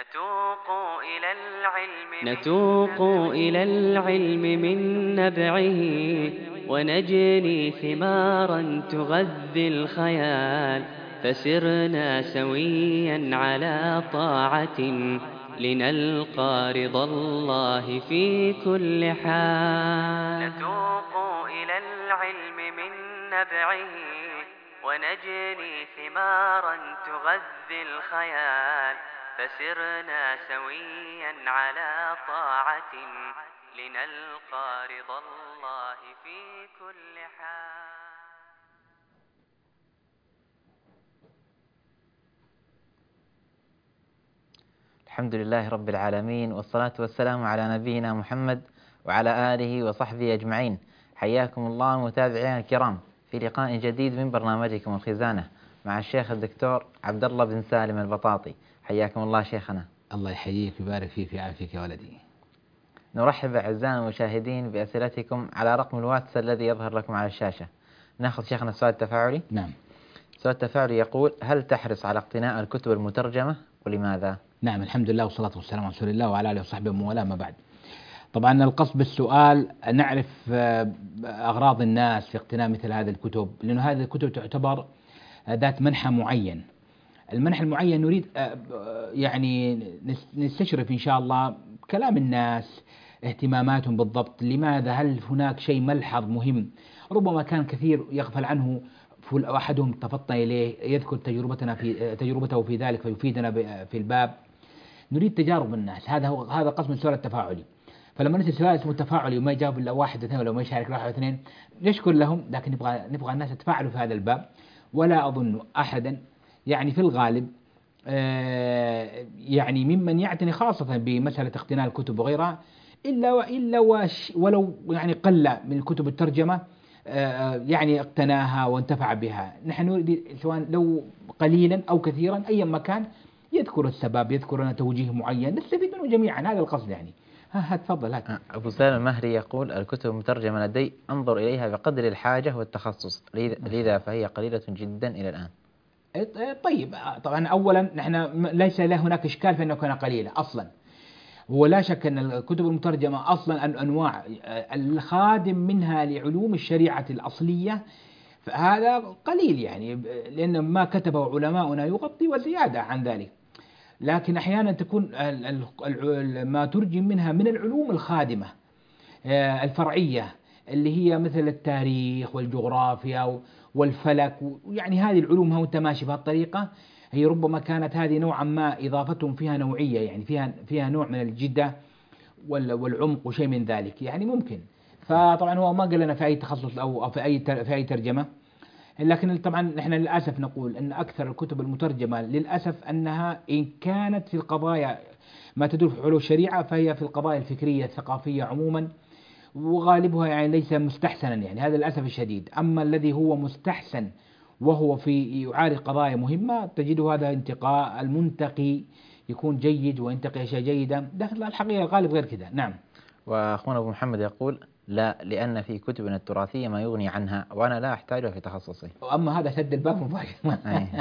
نتوق إلى العلم من نبعه، ونجني ثمارا تغذي الخيال. فسرنا سويا على طاعة، لنلقى رضا الله في كل حال. نتوق إلى العلم من نبعه، ونجني ثمارا تغذي الخيال. فسرنا سويا على طاعة، لنلقى رضا الله في كل حال. الحمد لله رب العالمين، والصلاة والسلام على نبينا محمد وعلى آله وصحبه أجمعين. حياكم الله متابعينا الكرام في لقاء جديد من برنامجكم الخزانة مع الشيخ الدكتور عبد الله بن سالم البطاطي. حياكم الله شيخنا. الله يحييك ويبارك فيك ويعافيك يا ولدي. نرحب أعزائنا المشاهدين بأسئلتكم على رقم الواتس الذي يظهر لكم على الشاشة. نأخذ شيخنا السؤال التفاعلي. نعم. السؤال التفاعلي يقول: هل تحرص على اقتناء الكتب المترجمة ولماذا؟ نعم، الحمد لله والصلاة والسلام على رسول الله وعلى آله وصحبه ومن والاه، ما بعد. طبعا القصد بالسؤال نعرف أغراض الناس في اقتناء مثل هذه الكتب، لأن هذه الكتب تعتبر ذات منحى معين. المنحى المعين نريد يعني نستشرف إن شاء الله كلام الناس، اهتماماتهم بالضبط. لماذا؟ هل هناك شيء ملحظ مهم ربما كان كثير يغفل عنه أحدهم تفطن إليه، يذكر تجربته في ذلك فيفيدنا في الباب. نريد تجارب الناس، هذا قسم السؤال التفاعلي. فلما نسأل سؤال اسمه تفاعلي وما يجاوب إلا واحد اثنين، ولا ما يشارك واحد اثنين، نشكر لهم، لكن نبغى الناس يتفاعلوا في هذا الباب. ولا أظن أحدا يعني في الغالب يعني ممن يعتني خاصة بمسألة اقتناء الكتب وغيرها إلا ولو يعني قل من الكتب الترجمة يعني اقتناها وانتفع بها. نحن نريد سواء لو قليلا أو كثيرا أي مكان يذكر السبب، يذكر لنا توجيه معين نستفيد منه جميعا. هذا القصد يعني. تفضل. أبو سالم المهري يقول: الكتب المترجمة لدي أنظر إليها بقدر الحاجة والتخصص، لذا فهي قليلة جدا إلى الآن. طيب، طبعا أولا نحن ليس هناك إشكال في أنها كان قليلة أصلا. ولا شك أن الكتب المترجمة أصلا الأنواع الخادم منها لعلوم الشريعة الأصلية، فهذا قليل يعني، لأن ما كتبه علماؤنا يغطي وزيادة عن ذلك. لكن أحيانا تكون ما ترجم منها من العلوم الخادمة الفرعية، اللي هي مثل التاريخ والجغرافيا والفلك، يعني هذه العلوم هو ماشي بهالطريقة. هي ربما كانت هذه نوعا ما إضافتهم فيها نوعية، يعني فيها نوع من الجدة والعمق وشيء من ذلك، يعني ممكن. فطبعا هو ما قال لنا في أي تخصص أو في أي ترجمة. لكن طبعا نحن للأسف نقول أن أكثر الكتب المترجمة للأسف أنها إن كانت في القضايا ما تدور في علوم الشريعة، فهي في القضايا الفكرية الثقافية عموما، وغالبها يعني ليس مستحسنا، يعني هذا للأسف الشديد. أما الذي هو مستحسن وهو يعالج قضايا مهمة، تجده هذا انتقاء المنتقي يكون جيد وينتقي أشياء جيدة، لكن الحقيقة الغالب غير كذا. نعم. وأخونا أبو محمد يقول: لا، لأن في كتبنا التراثية ما يغني عنها وأنا لا أحتاجها في تخصصي. وأما هذا سد الباب مباشرة.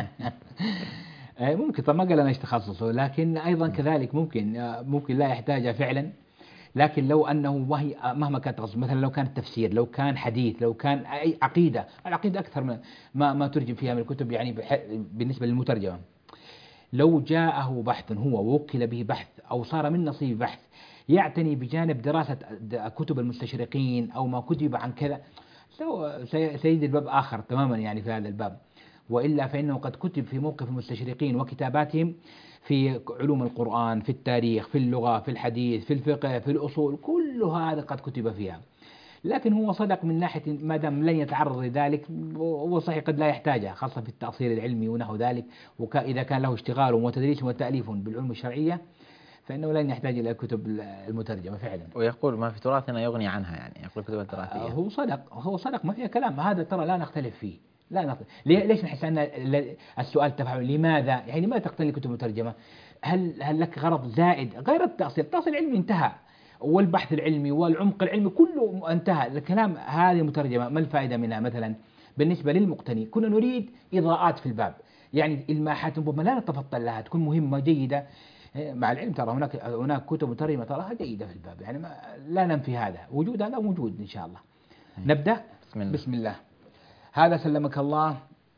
ممكن. طب ما قال أنا إيش تخصصه، لكن أيضا كذلك ممكن لا يحتاجها فعلا. لكن لو أنه مهما كان تخصص، مثلا لو كان تفسير، لو كان حديث، لو كان أي عقيدة، العقيدة أكثر من ما ترجم فيها من الكتب يعني بالنسبة للمترجمة. لو جاءه بحث هو ووكل به بحث أو صار من نصيب بحث يعتني بجانب دراسة كتب المستشرقين أو ما كتب عن كذا، سيجد الباب آخر تماما يعني في هذا الباب. وإلا فإنه قد كتب في موقف المستشرقين وكتاباتهم في علوم القرآن، في التاريخ، في اللغة، في الحديث، في الفقه، في الأصول، كل هذا قد كتب فيها. لكن هو صدق من ناحية ما دام لن يتعرض لذلك، هو صحيح قد لا يحتاجها، خاصة في التأصيل العلمي ونحو ذلك، وإذا كان له اشتغال وتدريس وتأليف بالعلوم الشرعية فإنه لن يحتاج إلى كتب المترجمة فعلا. ويقول: ما في تراثنا يغني عنها، يعني يقول كتب التراثية. هو صدق ما فيها كلام، هذا ترى لا نختلف فيه. لا نختلف. ليش نحس أن السؤال تفاعل؟ لماذا يعني ما تقتني الكتب المترجمة؟ هل لك غرض زائد غير التأصيل؟ التأصيل العلمي انتهى، والبحث العلمي والعمق العلمي كله انتهى. الكلام هذه مترجمة ما الفائدة منها؟ مثلا بالنسبة للمقتني كنا نريد إضاءات في الباب، يعني إلماحات ربما لا نتفطن لها، تكون مهمة جيدة مع العلم ترى هناك كتب مترجمة تراها جيدة في الباب، يعني لا ننفي هذا، وجود هذا موجود إن شاء الله. نبدأ. بسم الله. هذا سلمك الله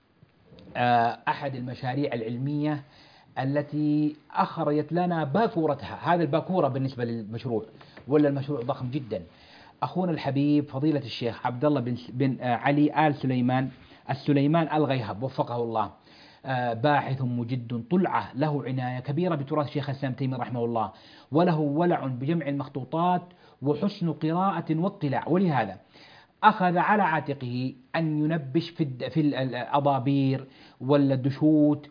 أحد المشاريع العلمية التي أخرجت لنا باكورتها. هذا الباكورة بالنسبة للمشروع، ولا المشروع ضخم جدا. أخونا الحبيب فضيلة الشيخ عبد الله بن علي آل سليمان السليمان الغيهب وفقه الله، باحث مجد طلعة، له عناية كبيرة بتراث شيخ الإسلام تيمية رحمه الله، وله ولع بجمع المخطوطات وحسن قراءة واطلاع، ولهذا أخذ على عاتقه أن ينبش في الأضابير والدشوت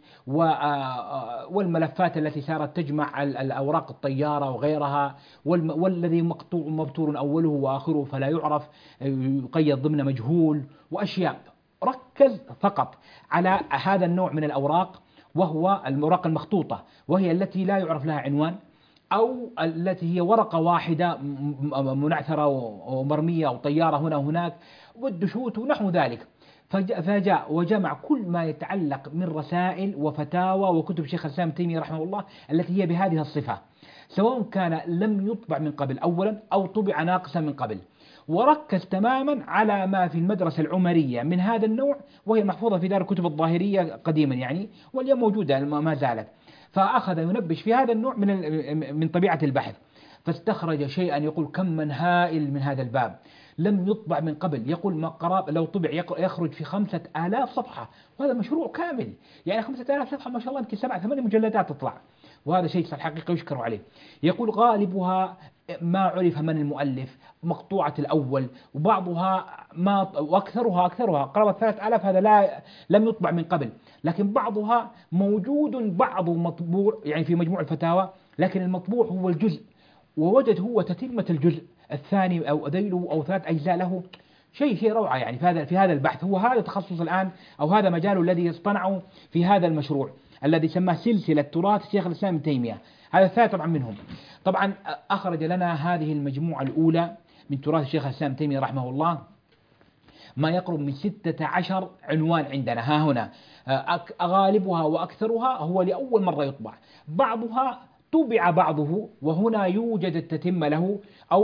والملفات التي صارت تجمع الأوراق الطيارة وغيرها، والذي مقطوع مبتور أوله وآخره فلا يعرف، يقيد ضمن مجهول، وأشياء. ركز فقط على هذا النوع من الأوراق، وهو الأوراق المخطوطة، وهي التي لا يعرف لها عنوان، أو التي هي ورقة واحدة منعثرة ومرمية وطيارة هنا وهناك والدشوت ونحو ذلك. فجاء وجمع كل ما يتعلق من رسائل وفتاوى وكتب شيخ الإسلام تيمية رحمه الله التي هي بهذه الصفة، سواء كان لم يطبع من قبل أولا أو طبع ناقصا من قبل. وركز تماما على ما في المدرسة العمرية من هذا النوع، وهي محفوظة في دار الكتب الظاهرية قديما يعني، واليوم موجودة ما زالت. فأخذ ينبش في هذا النوع من طبيعة البحث، فاستخرج شيئا يقول كم من هائل من هذا الباب لم يطبع من قبل. يقول ما قراب لو طبع يخرج في 5000 صفحة، وهذا مشروع كامل يعني 5000 صفحة ما شاء الله، يمكن 7-8 مجلدات تطلع، وهذا شيء الحقيقة يشكر عليه. يقول غالبها ما عرف من المؤلف، مقطوعة الأول، وبعضها وأكثرها قرابة 3000 هذا لم يطبع من قبل، لكن بعضها موجود، بعض مطبوع يعني في مجموع الفتاوى، لكن المطبوع هو الجزء، ووجد هو تتمة الجزء الثاني أو ذيله أو 3 أجزاء له. شيء روعة يعني في هذا البحث. هو هذا تخصص الآن، أو هذا مجاله الذي يصطنعه في هذا المشروع الذي سماه سلسلة تراث شيخ الإسلام ابن تيمية. هذا الثالث طبعا منهم. طبعا أخرج لنا هذه المجموعة الأولى من تراث شيخ الإسلام ابن تيمية رحمه الله ما يقرب من 16 عنوان عندنا ها هنا، غالبها وأكثرها هو لأول مرة يطبع، بعضها طبع بعضه وهنا يوجد التتمة له،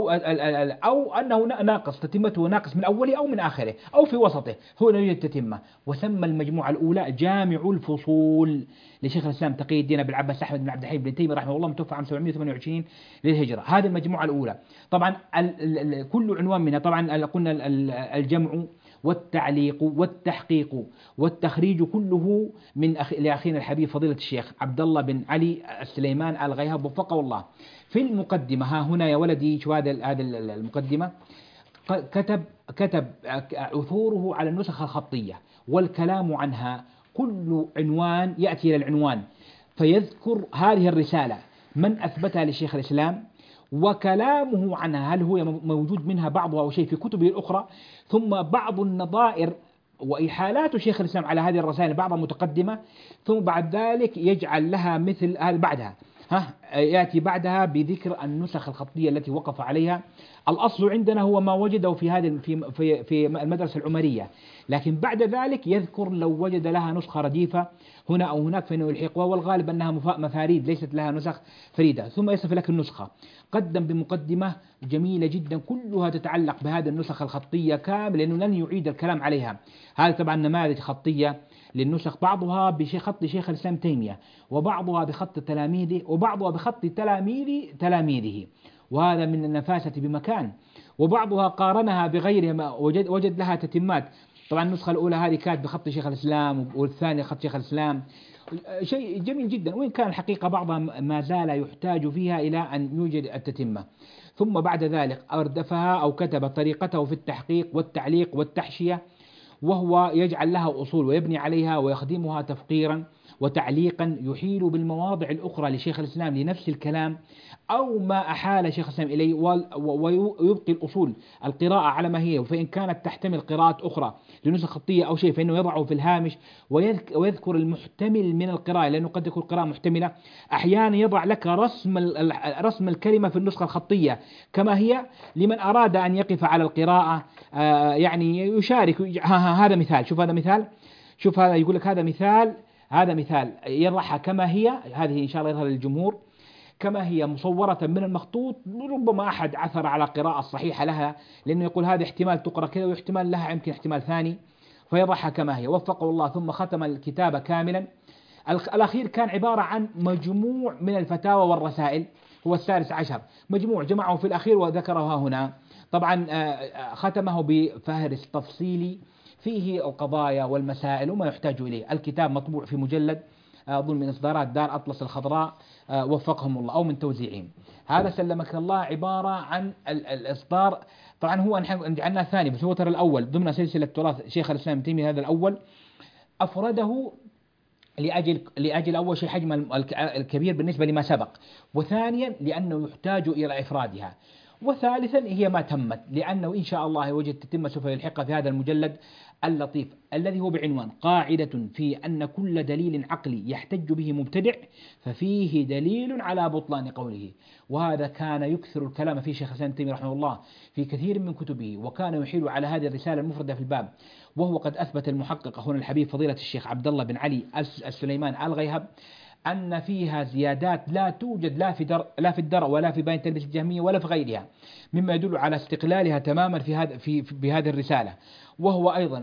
أو أنه ناقص، تتمته ناقص من أوله أو من آخره أو في وسطه، هنا يوجد تتمة. وسمى المجموعة الأولى جامع الفصول لشيخ الإسلام تقي الدين أبي العباس أحمد بن عبد الحي بن تيمية رحمه الله، متوفى عام 728 للهجرة. هذه المجموعة الأولى. طبعا كل عنوان منها طبعا قلنا الجمع والتعليق والتحقيق والتخريج كله من لأخينا الحبيب فضيلة الشيخ عبد الله بن علي السليمان الغيهب وفقه الله. في المقدمة ها هنا يا ولدي، شو هذا المقدمة، كتب عثوره على النسخ الخطية والكلام عنها. كل عنوان يأتي إلى العنوان فيذكر هذه الرسالة من أثبتها لشيخ الإسلام وكلامه عنها، هل هو موجود منها بعضها أو شيء في كتبه الأخرى، ثم بعض النظائر وإحالات شيخ الإسلام على هذه الرسائل، بعضها متقدمة، ثم بعد ذلك يجعل لها مثل هذا بعدها يأتي بعدها بذكر النسخ الخطية التي وقف عليها. الأصل عندنا هو ما وجده في المدرسة العمرية، لكن بعد ذلك يذكر لو وجد لها نسخة رديفة هنا أو هناك فإنه يلحقها، والغالب أنها مفاريد ليست لها نسخ فريدة، ثم يصف لك النسخة. قدم بمقدمة جميلة جدا كلها تتعلق بهذه النسخ الخطية كامل، لأنه لن يعيد الكلام عليها. هذه طبعا نماذج خطية للنسخ، بعضها بخط شيخ الإسلام تيمية، وبعضها بخط تلاميذه، وبعضها بخط تلاميذه، وهذا من النفاسة بمكان. وبعضها قارنها بغيرها، وجد لها تتمات. طبعا النسخة الأولى هذه كانت بخط شيخ الإسلام، والثانية خط شيخ الإسلام، شيء جميل جدا، وإن كان الحقيقة بعضها ما زال يحتاج فيها إلى أن يوجد التتمة. ثم بعد ذلك أردفها أو كتب طريقته في التحقيق والتعليق والتحشية، وهو يجعل لها أصول ويبني عليها ويخدمها تفقيرا وتعليقا، يحيل بالمواضع الأخرى لشيخ الإسلام لنفس الكلام أو ما أحال شيخ الإسلام إليه، ويبقي الأصول القراءة على ما هي، فإن كانت تحتمل قراءات أخرى لنسخ خطية أو شيء فإنه يضعه في الهامش، ويذكر المحتمل من القراءة، لأنه قد يكون قراءة محتملة. أحيانا يضع لك رسم الكلمة في النسخة الخطية كما هي لمن أراد أن يقف على القراءة، يعني يشارك. هذا مثال، شوف هذا مثال، شوف هذا يقول لك هذا مثال يضعها كما هي، هذه إن شاء الله يظهر للجمهور. كما هي مصورة من المخطوط، ربما أحد عثر على قراءة صحيحة لها، لأنه يقول هذا احتمال تقرأ كذا واحتمال لها يمكن احتمال ثاني، فيضعها كما هي، وفقه الله. ثم ختم الكتاب كاملا. الأخير كان عبارة عن مجموع من الفتاوى والرسائل، هو السادس عشر، مجموع جمعه في الأخير وذكرها هنا. طبعا ختمه بفهرس تفصيلي فيه القضايا والمسائل وما يحتاج إليه. الكتاب مطبوع في مجلد، أظن من إصدارات دار أطلس الخضراء، وفقهم الله، أو من توزيعهم. هذا سلمك الله عبارة عن الإصدار. طبعا هو نحن جعلناه ثاني، بس هو ترى الأول ضمن سلسلة تراث شيخ الإسلام ابن تيمية. هذا الأول أفرده لأجل أول شيء حجم الكبير بالنسبة لما سبق، وثانيا لأنه يحتاج إلى إفرادها، وثالثا هي ما تمت، لأنه إن شاء الله وجد تتم سوف يلحقها في هذا المجلد اللطيف الذي هو بعنوان قاعدة في أن كل دليل عقلي يحتج به مبتدع ففيه دليل على بطلان قوله. وهذا كان يكثر الكلام فيه شيخ الإسلام ابن تيمية رحمه الله في كثير من كتبه، وكان يحيل على هذه الرسالة المفردة في الباب. وهو قد أثبت المحقق أخونا الحبيب فضيلة الشيخ عبد الله بن علي السليمان الغيهب أن فيها زيادات لا توجد لا في الدرء ولا في بيان تلبيس الجهمية ولا في غيرها، مما يدل على استقلالها تماما في بهذه الرسالة. وهو أيضا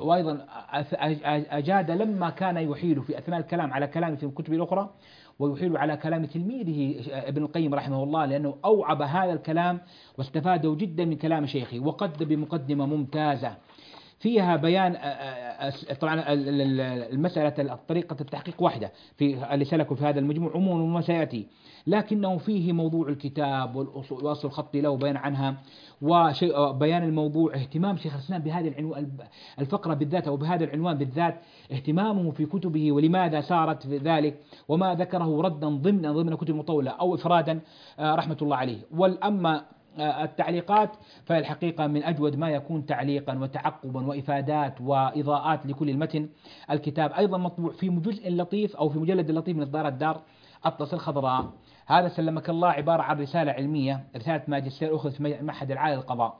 أجاد لما كان يحيل في أثناء الكلام على كلام في الكتب الأخرى، ويحيل على كلام تلميذه ابن القيم رحمه الله، لأنه أوعب هذا الكلام واستفاده جدا من كلام شيخه، وقد بمقدمة ممتازة فيها بيان طبعا المسألة طريقة التحقيق واحدة في اللي سلكوا في هذا المجموع عموما وما سيأتي، لكنه فيه موضوع الكتاب والأصول وأصل الخطي له وبيان عنها، وبيان الموضوع، اهتمام شيخ الإسلام بهذه الفقرة بالذات أو بهذا العنوان بالذات، اهتمامه في كتبه ولماذا سارت في ذلك، وما ذكره ردا ضمن كتب مطولة أو إفرادا رحمة الله عليه. والأما التعليقات فالحقيقة من أجود ما يكون تعليقا وتعقبا وإفادات وإضاءات لكل المتن. الكتاب أيضا مطبوع في جزء لطيف أو في مجلد لطيف من إصدار الدار أطلس الخضراء. هذا سلمك الله عبارة عن رسالة علمية، رسالة ماجستير أخذ في معهد العالي للقضاء.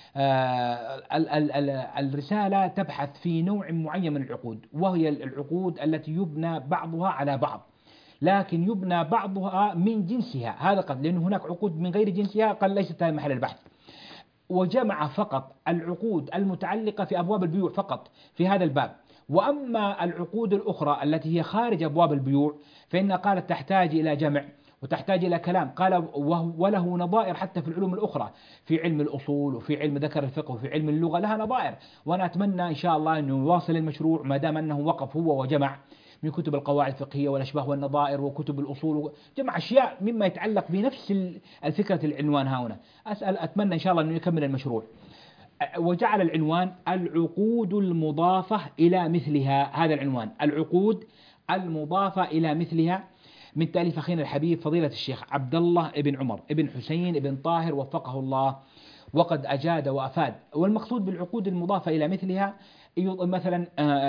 الرسالة تبحث في نوع معين من العقود، وهي العقود التي يبنى بعضها على بعض، لكن يبنى بعضها من جنسها، هذا قد لأن هناك عقود من غير جنسها قال ليست هذا محل البحث. وجمع فقط العقود المتعلقة في أبواب البيوع فقط في هذا الباب، وأما العقود الأخرى التي هي خارج أبواب البيوع فإنها قالت تحتاج إلى جمع وتحتاج إلى كلام، قال وله نظائر حتى في العلوم الأخرى، في علم الأصول وفي علم ذكر الفقه وفي علم اللغة لها نظائر. وأنا أتمنى إن شاء الله أنه يواصل المشروع ما دام أنه وقف هو وجمع من كتب القواعد الفقهية والأشباه والنظائر وكتب الأصول، جمع أشياء مما يتعلق بنفس الفكرة العنوان هنا. أتمنى إن شاء الله أنه يكمل المشروع. وجعل العنوان العقود المضافة إلى مثلها، هذا العنوان العقود المضافة إلى مثلها، من تأليف أخينا الحبيب فضيلة الشيخ عبد الله بن عمر بن حسين بن طاهر وفقه الله، وقد أجاد وأفاد. والمقصود بالعقود المضافة إلى مثلها مثلا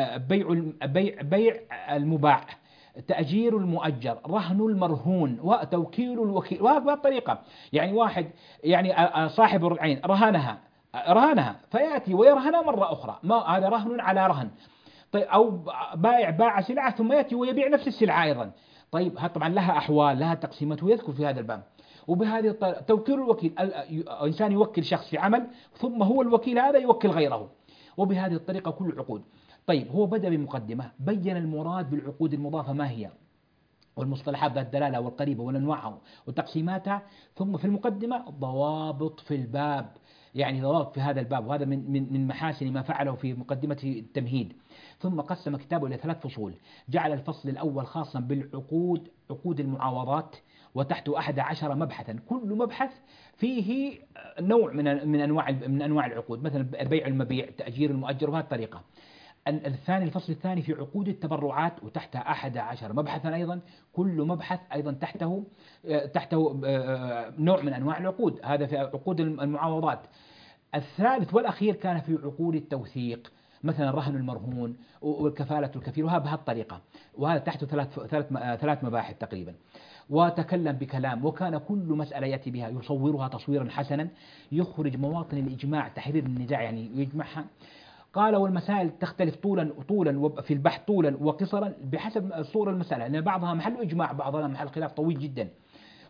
بيع المباع، تأجير المؤجر، رهن المرهون، وتوكيل الوكيل، وهذه الطريقة. يعني واحد يعني صاحب العين رهنها فيأتي ويرهنها مرة أخرى، ما هذا رهن على رهن. طيب أو بائع باع سلعة ثم يأتي ويبيع نفس السلعة أيضا. طيب طبعا لها أحوال لها تقسيمات ويذكر في هذا الباب. وبهذه الطريقة توكيل الوكيل، إنسان يوكل شخص في عمل ثم هو الوكيل هذا يوكل غيره، وبهذه الطريقة كل العقود. طيب هو بدأ بمقدمة بين المراد بالعقود المضافة ما هي، والمصطلحات ذات الدلالة والقريبة والأنواع وتقسيماتها، ثم في المقدمة ضوابط في الباب، يعني ضوابط في هذا الباب، وهذا من محاسن ما فعله في مقدمة التمهيد. ثم قسم كتابه إلى 3 فصول، جعل الفصل الأول خاصا بالعقود، عقود المعاوضات، وتحته 11 مبحثا، كل مبحث فيه نوع من أنواع العقود، مثلا بيع المبيع، تأجير المؤجر، وهذه الطريقة. الفصل الثاني في عقود التبرعات، وتحتها 11 مبحثا أيضا، كل مبحث أيضا تحته نوع من أنواع العقود، هذا في عقود المعاوضات. الثالث والأخير كان في عقود التوثيق، مثلا الرهن المرهون والكفالة الكفيل، وهذا بهذه الطريقة، وهذا تحته 3 مباحث تقريبا. وتكلم بكلام، وكان كل مسألة يأتي بها يصورها تصويرا حسنا، يخرج مواطن الإجماع تحرير النزاع، يعني يجمعها. قال والمسائل تختلف طولا في البحث، طولا وقصرا بحسب صور المسألة، لأن بعضها محل إجماع بعضها محل خلاف طويل جدا.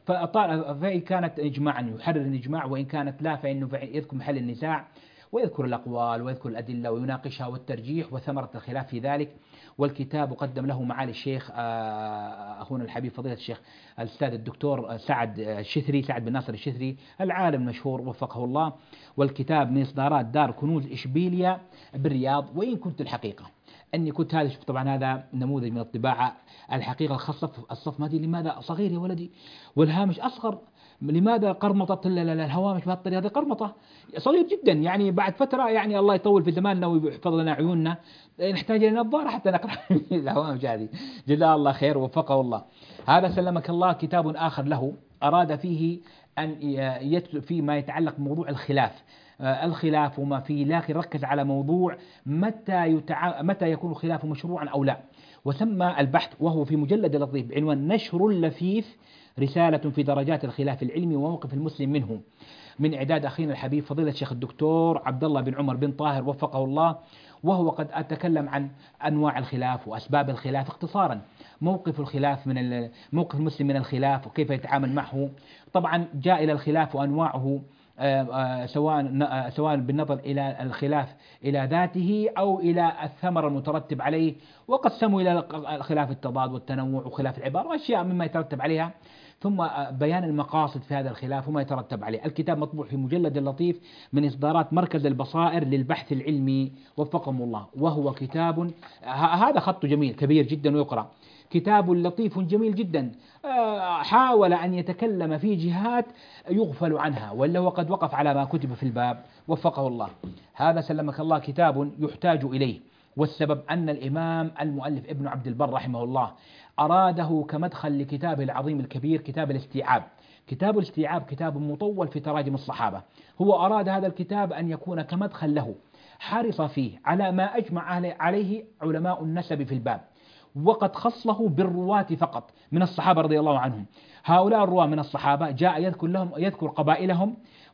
فإن كانت إجماعا يحرر الإجماع، وإن كانت لا فإنه يذكر محل النزاع ويذكر الأقوال ويذكر الأدلة ويناقشها والترجيح وثمرة الخلاف في ذلك. والكتاب قدم له معالي الشيخ أخونا الحبيب فضيلة الشيخ الأستاذ الدكتور سعد الشثري، سعد بن ناصر الشثري العالم المشهور وفقه الله. والكتاب من إصدارات دار كنوز إشبيلية بالرياض. وإن كنت الحقيقة أني كنت هذا، شوف طبعا هذا نموذج من الطباعة الحقيقة الخاصة الصف مادي. لماذا صغير يا ولدي والهامش أصغر؟ لماذا قرمطة الهوامش بهالطريقة؟ هذه قرمطة صغير جدا، يعني بعد فترة يعني الله يطول في زماننا ويحفظ لنا عيوننا نحتاج إلى نظارة حتى نقرأ الهوامش هذه. جزاه الله خير ووفقه الله. هذا سلمك الله كتاب آخر له أراد فيه أن يكتب فيما يتعلق بموضوع الخلاف، الخلاف وما فيه، لكن ركز على موضوع متى يكون الخلاف مشروعا أو لا. وسمى البحث وهو في مجلد لطيف بعنوان نشر اللفيف رسالة في درجات الخلاف العلمي وموقف المسلم منه، من إعداد أخينا الحبيب فضيلة الشيخ الدكتور عبد الله بن عمر بن طاهر وفقه الله. وهو قد أتكلم عن أنواع الخلاف وأسباب الخلاف اختصارا، موقف الخلاف من موقف المسلم من الخلاف وكيف يتعامل معه. طبعا جاء إلى الخلاف وأنواعه سواء بالنظر إلى الخلاف إلى ذاته أو إلى الثمر المترتب عليه، وقسموا إلى خلاف التضاد والتنوع وخلاف العبارة وأشياء مما يترتب عليها، ثم بيان المقاصد في هذا الخلاف وما يترتب عليه. الكتاب مطبوع في مجلد لطيف من إصدارات مركز البصائر للبحث العلمي وفقهم الله. وهو كتاب هذا خطه جميل كبير جدا ويقرأ، كتاب لطيف جميل جدا. حاول أن يتكلم في جهات يغفل عنها، ولا وقد وقف على ما كتب في الباب وفقه الله. هذا سلمك الله كتاب يحتاج إليه، والسبب أن الإمام المؤلف ابن عبد البر رحمه الله أراده كمدخل لكتابه العظيم الكبير كتاب الاستيعاب. كتاب الاستيعاب كتاب مطول في تراجم الصحابة، هو أراد هذا الكتاب أن يكون كمدخل له، حرص فيه على ما أجمع عليه علماء النسب في الباب، وقد خصه بالرواة فقط من الصحابة رضي الله عنهم. هؤلاء الرواة من الصحابة جاء يذكر قبائلهم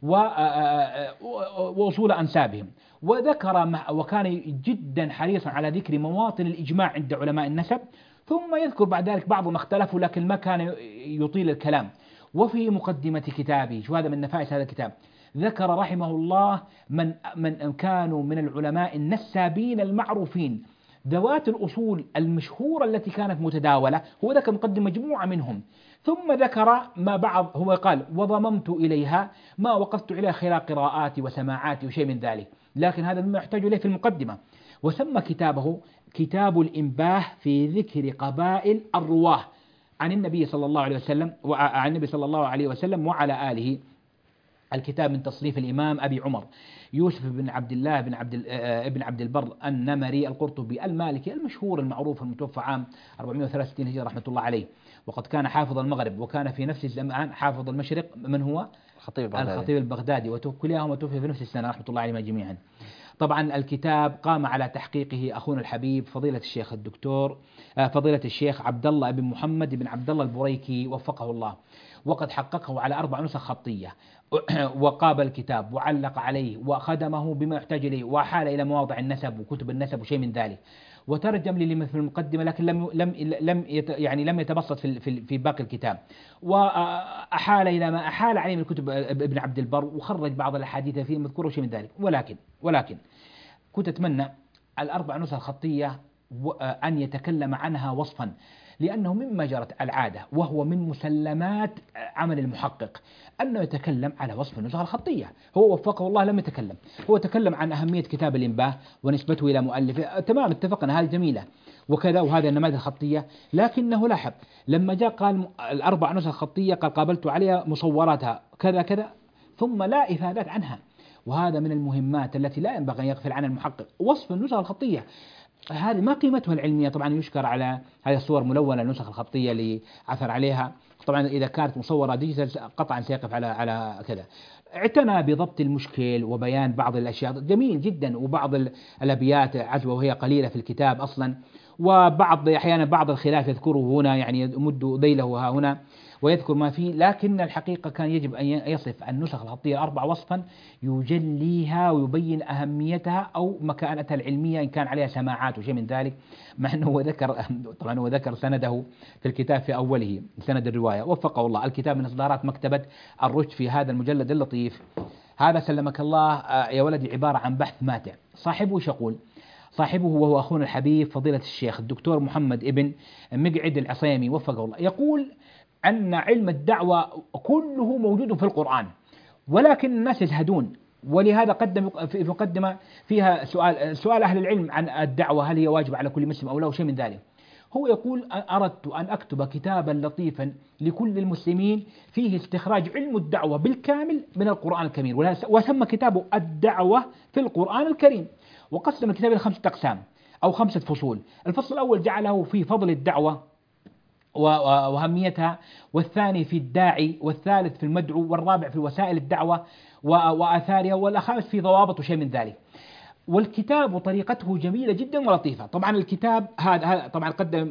وأصول أنسابهم، وكان جدا حريصا على ذكر مواطن الإجماع عند علماء النسب، ثم يذكر بعد ذلك بعض ما اختلفوا لكن ما كان يطيل الكلام. وفي مقدمة كتابه، شو هذا من نفائس هذا الكتاب، ذكر رحمه الله من كانوا من العلماء النسابين المعروفين ذوات الأصول المشهورة التي كانت متداولة، هو ذكر مقدم مجموعة منهم، ثم ذكر ما بعض، هو قال وضممت إليها ما وقفت إلى خلال قراءاتي وسماعاتي وشيء من ذلك، لكن هذا مما يحتاج إليه في المقدمة. وسمى كتابه كتاب الإنباه في ذكر قبائل الرواه عن النبي صلى الله عليه وسلم وعلى آله. الكتاب من تصنيف الإمام أبي عمر يوسف بن عبد الله ابن عبد البر النمري القرطبي المالكي المشهور المعروف المتوفى عام 463 هجرة رحمة الله عليه، وقد كان حافظ المغرب وكان في نفس الزمان حافظ المشرق. من هو؟ الخطيب البغدادي، وكلاهما وتوفي في نفس السنة رحمة الله عليهم جميعا. طبعا الكتاب قام على تحقيقه أخونا الحبيب فضيلة الشيخ الدكتور فضيلة الشيخ عبد الله بن محمد بن عبد الله البريكي وفقه الله، وقد حققه على 4 نسخ خطية، وقابل الكتاب وعلق عليه وخدمه بما يحتاج إليه، وحال إلى مواضع النسب وكتب النسب وشيء من ذلك، وترجم لي في المقدمة، لكن لم يتبسط في باقي الكتاب، وأحال إلى ما أحال عليه من كتب ابن عبد البر، وخرج بعض الأحاديث فيه المذكورة وشيء من ذلك. ولكن كنت أتمنى 4 نسخ خطية أن يتكلم عنها وصفا، لأنه مما جرت العادة وهو من مسلمات عمل المحقق أنه يتكلم على وصف النسخة الخطية. هو وفقه الله لم يتكلم، هو تكلم عن أهمية كتاب الإنباه ونسبته إلى مؤلفه، تمام اتفقنا هذه جميلة وكذا، وهذا النماذج الخطية، لكنه لاحظ لما جاء قال 4 نسخ خطية قال قابلت عليها مصوراتها كذا كذا، ثم لا إفادات عنها، وهذا من المهمات التي لا ينبغي أن يغفل عنها المحقق، وصف النسخة الخطية. هذه ما قيمتها العلمية؟ طبعا يشكر على هذه الصور ملونة النسخ الخطية اللي عثر عليها، طبعا إذا كانت مصورة ديجيتال قطعا سيقف على كذا. اعتنى بضبط المشكل وبيان بعض الأشياء جميل جدا، وبعض الأبيات عجوة وهي قليلة في الكتاب أصلا، وبعض أحيانا بعض الخلاف يذكره هنا، يعني يمد ذيله ها هنا. ويذكر ما فيه، لكن الحقيقة كان يجب أن يصف النسخ الخطية الأربع وصفا يجليها ويبين أهميتها أو مكانتها العلمية إن كان عليها سماعات وشيء من ذلك، مع أنه هو ذكر طبعا هو ذكر سنده في الكتاب في أوله سند الرواية، وفقه الله. الكتاب من إصدارات مكتبة الرشد في هذا المجلد اللطيف. هذا سلمك الله يا ولدي عبارة عن بحث ماتع. صاحبه ايش يقول؟ صاحبه وهو أخونا الحبيب فضيلة الشيخ الدكتور محمد ابن مقعد العصيمي وفقه الله، يقول أن علم الدعوة كله موجود في القرآن، ولكن الناس يزهدون، ولهذا قدم في مقدمة فيها سؤال أهل العلم عن الدعوة هل هي واجبة على كل مسلم أو لا وشيء من ذلك. هو يقول أردت أن أكتب كتابا لطيفا لكل المسلمين فيه استخراج علم الدعوة بالكامل من القرآن الكريم، وسمى كتابه الدعوة في القرآن الكريم، وقسم الكتاب إلى 5 أقسام أو 5 فصول. الفصل الأول جعله في فضل الدعوة وأهميتها، والثاني في الداعي، والثالث في المدعو، والرابع في وسائل الدعوة وآثارها، والخامس في ضوابط وشيء من ذلك. والكتاب وطريقته جميلة جدا ولطيفة. طبعا الكتاب هذا طبعا قدم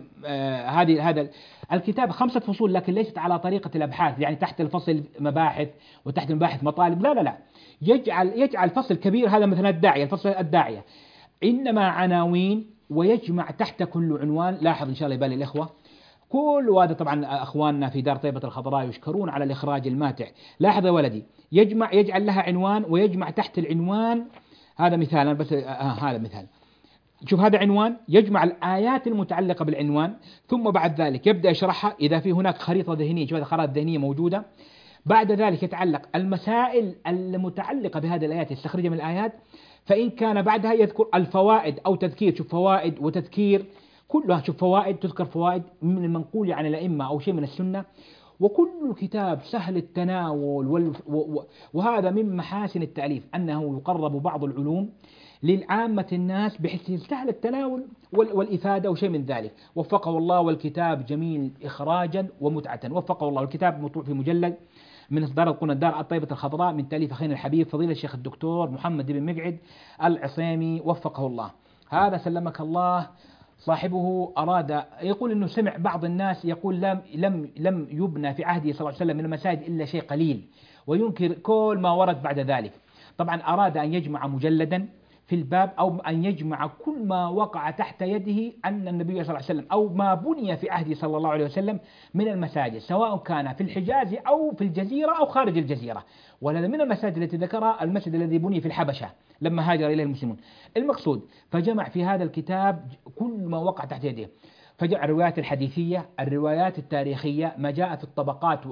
هذا الكتاب 5 فصول، لكن ليست على طريقة الأبحاث، يعني تحت الفصل مباحث وتحت المباحث مطالب، لا لا لا، يجعل فصل كبير هذا مثلا الداعية، الفصل الداعية إنما عناوين، ويجمع تحت كل عنوان. لاحظ إن شاء الله يبالي الإخوة كل هذا، طبعا أخواننا في دار طيبة الخضراء يشكرون على الإخراج الماتع. لاحظ يا ولدي، يجعل لها عنوان ويجمع تحت العنوان. هذا مثال بس، هذا مثال. شوف هذا عنوان يجمع الآيات المتعلقة بالعنوان، ثم بعد ذلك يبدأ يشرحها إذا في هناك خريطة ذهنية. شوف هذه خرائط ذهنية موجودة. بعد ذلك يتعلق المسائل المتعلقة بهذه الآيات، يستخرجها من الآيات، فإن كان بعدها يذكر الفوائد أو تذكير. شوف فوائد وتذكير كلها، شوف فوائد تذكر فوائد من المنقول عن الأئمة أو شيء من السنة. وكل كتاب سهل التناول وهذا من محاسن التأليف أنه يقرب بعض العلوم للعامة الناس بحيث سهل التناول والإفادة وشيء من ذلك. وفقه الله. والكتاب جميل إخراجا ومتعة، وفقه الله. الكتاب مطبوع في مجلد من إصدار القناة دار طيبة الخضراء من تأليف أخينا الحبيب فضيلة الشيخ الدكتور محمد بن مقعد العصيمي وفقه الله. هذا سلمك الله. صاحبه أراد يقول أنه سمع بعض الناس يقول لم يبنى في عهده صلى الله عليه وسلم من المساجد إلا شيء قليل، وينكر كل ما ورد بعد ذلك. طبعا أراد أن يجمع مجلدا في الباب، أو أن يجمع كل ما وقع تحت يده أن النبي صلى الله عليه وسلم أو ما بني في عهده صلى الله عليه وسلم من المساجد، سواء كان في الحجاز أو في الجزيرة أو خارج الجزيرة. ولهذا من المساجد التي ذكرها المسجد الذي بني في الحبشة لما هاجر إليه المسلمون. المقصود فجمع في هذا الكتاب كل ما وقع تحت يده، فجمع الروايات الحديثية، الروايات التاريخية، ما جاء في الطبقات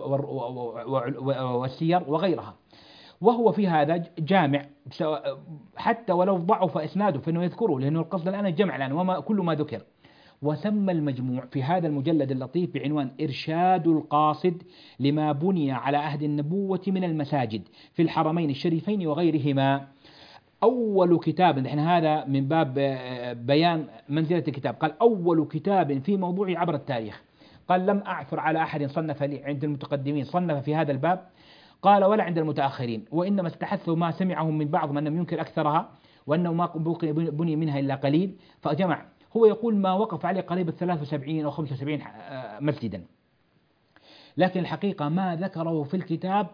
والسير وغيرها. وهو في هذا جامع حتى ولو ضعف إسناده فإنه يذكره، لأنه القصد الآن الجمع الآن وما كل ما ذكر. وسمى المجموع في هذا المجلد اللطيف بعنوان إرشاد القاصد لما بني على عهد النبوة من المساجد في الحرمين الشريفين وغيرهما. أول كتاب، نحن هذا من باب بيان منزلة الكتاب، قال أول كتاب في موضوع عبر التاريخ. قال لم أعثر على أحد صنف لي عند المتقدمين صنف في هذا الباب، قال ولا عند المتأخرين، وإنما استحثوا ما سمعهم من بعض من لم ينكر أكثرها، وأنه ما بني منها إلا قليل، فجمع. هو يقول ما وقف عليه قريب 73 أو 75 مسجدا، لكن الحقيقة ما ذكره في الكتاب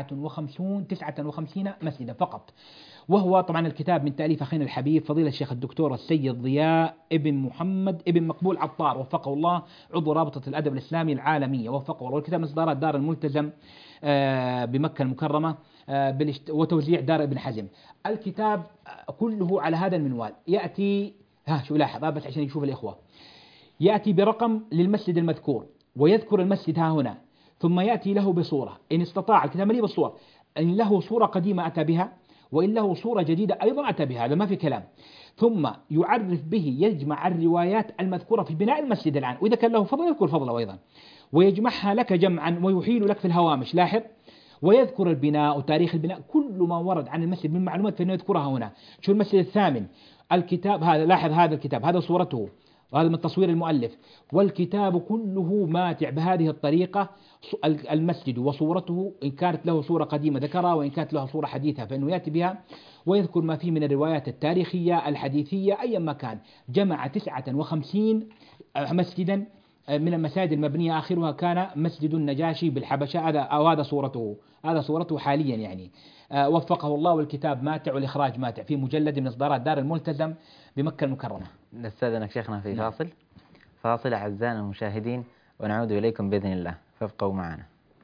59 مسجدا فقط. وهو طبعا الكتاب من تأليف أخينا الحبيب فضيلة الشيخ الدكتور السيد ضياء ابن محمد ابن مقبول عطار وفقه الله، عضو رابطة الأدب الإسلامي العالمية وفقه الله. والكتاب من إصدارات دار الملتزم بمكة المكرمة وتوزيع دار ابن حزم. الكتاب كله على هذا المنوال يأتي، شو لاحظ بس عشان يشوف الإخوة، يأتي برقم للمسجد المذكور ويذكر المسجد ها هنا، ثم يأتي له بصورة إن استطاع. الكتاب مليء بالصور، إن له صورة قديمة أتى بها، وإن له صورة جديدة أيضا أتى بها، هذا ما في كلام. ثم يعرف به، يجمع الروايات المذكورة في بناء المسجد الآن، وإذا كان له فضل يذكر فضله أيضا، ويجمعها لك جمعا ويحيل لك في الهوامش. لاحظ، ويذكر البناء وتاريخ البناء، كل ما ورد عن المسجد من معلومات فإنه يذكرها هنا. شو المسجد الثامن الكتاب هذا، لاحظ هذا الكتاب هذا صورته، وهذا من تصوير المؤلف. والكتاب كله ماتع بهذه الطريقة، المسجد وصورته، إن كانت له صورة قديمة ذكرها، وإن كانت له صورة حديثة فإنه يأتي بها، ويذكر ما فيه من الروايات التاريخية الحديثية أيا ما كان. جمع 59 مسجدا من المساجد المبنية آخرها كان مسجد النجاشي بالحبشة، هذا صورته، هذا صورته حاليا يعني. وفقه الله، والكتاب ماتع والإخراج ماتع في مجلد من إصدارات دار الملتزم بمكة المكرمة. نستأذنك شيخنا في نعم. فاصل أعزائنا المشاهدين، ونعود إليكم بإذن الله، فابقوا معنا.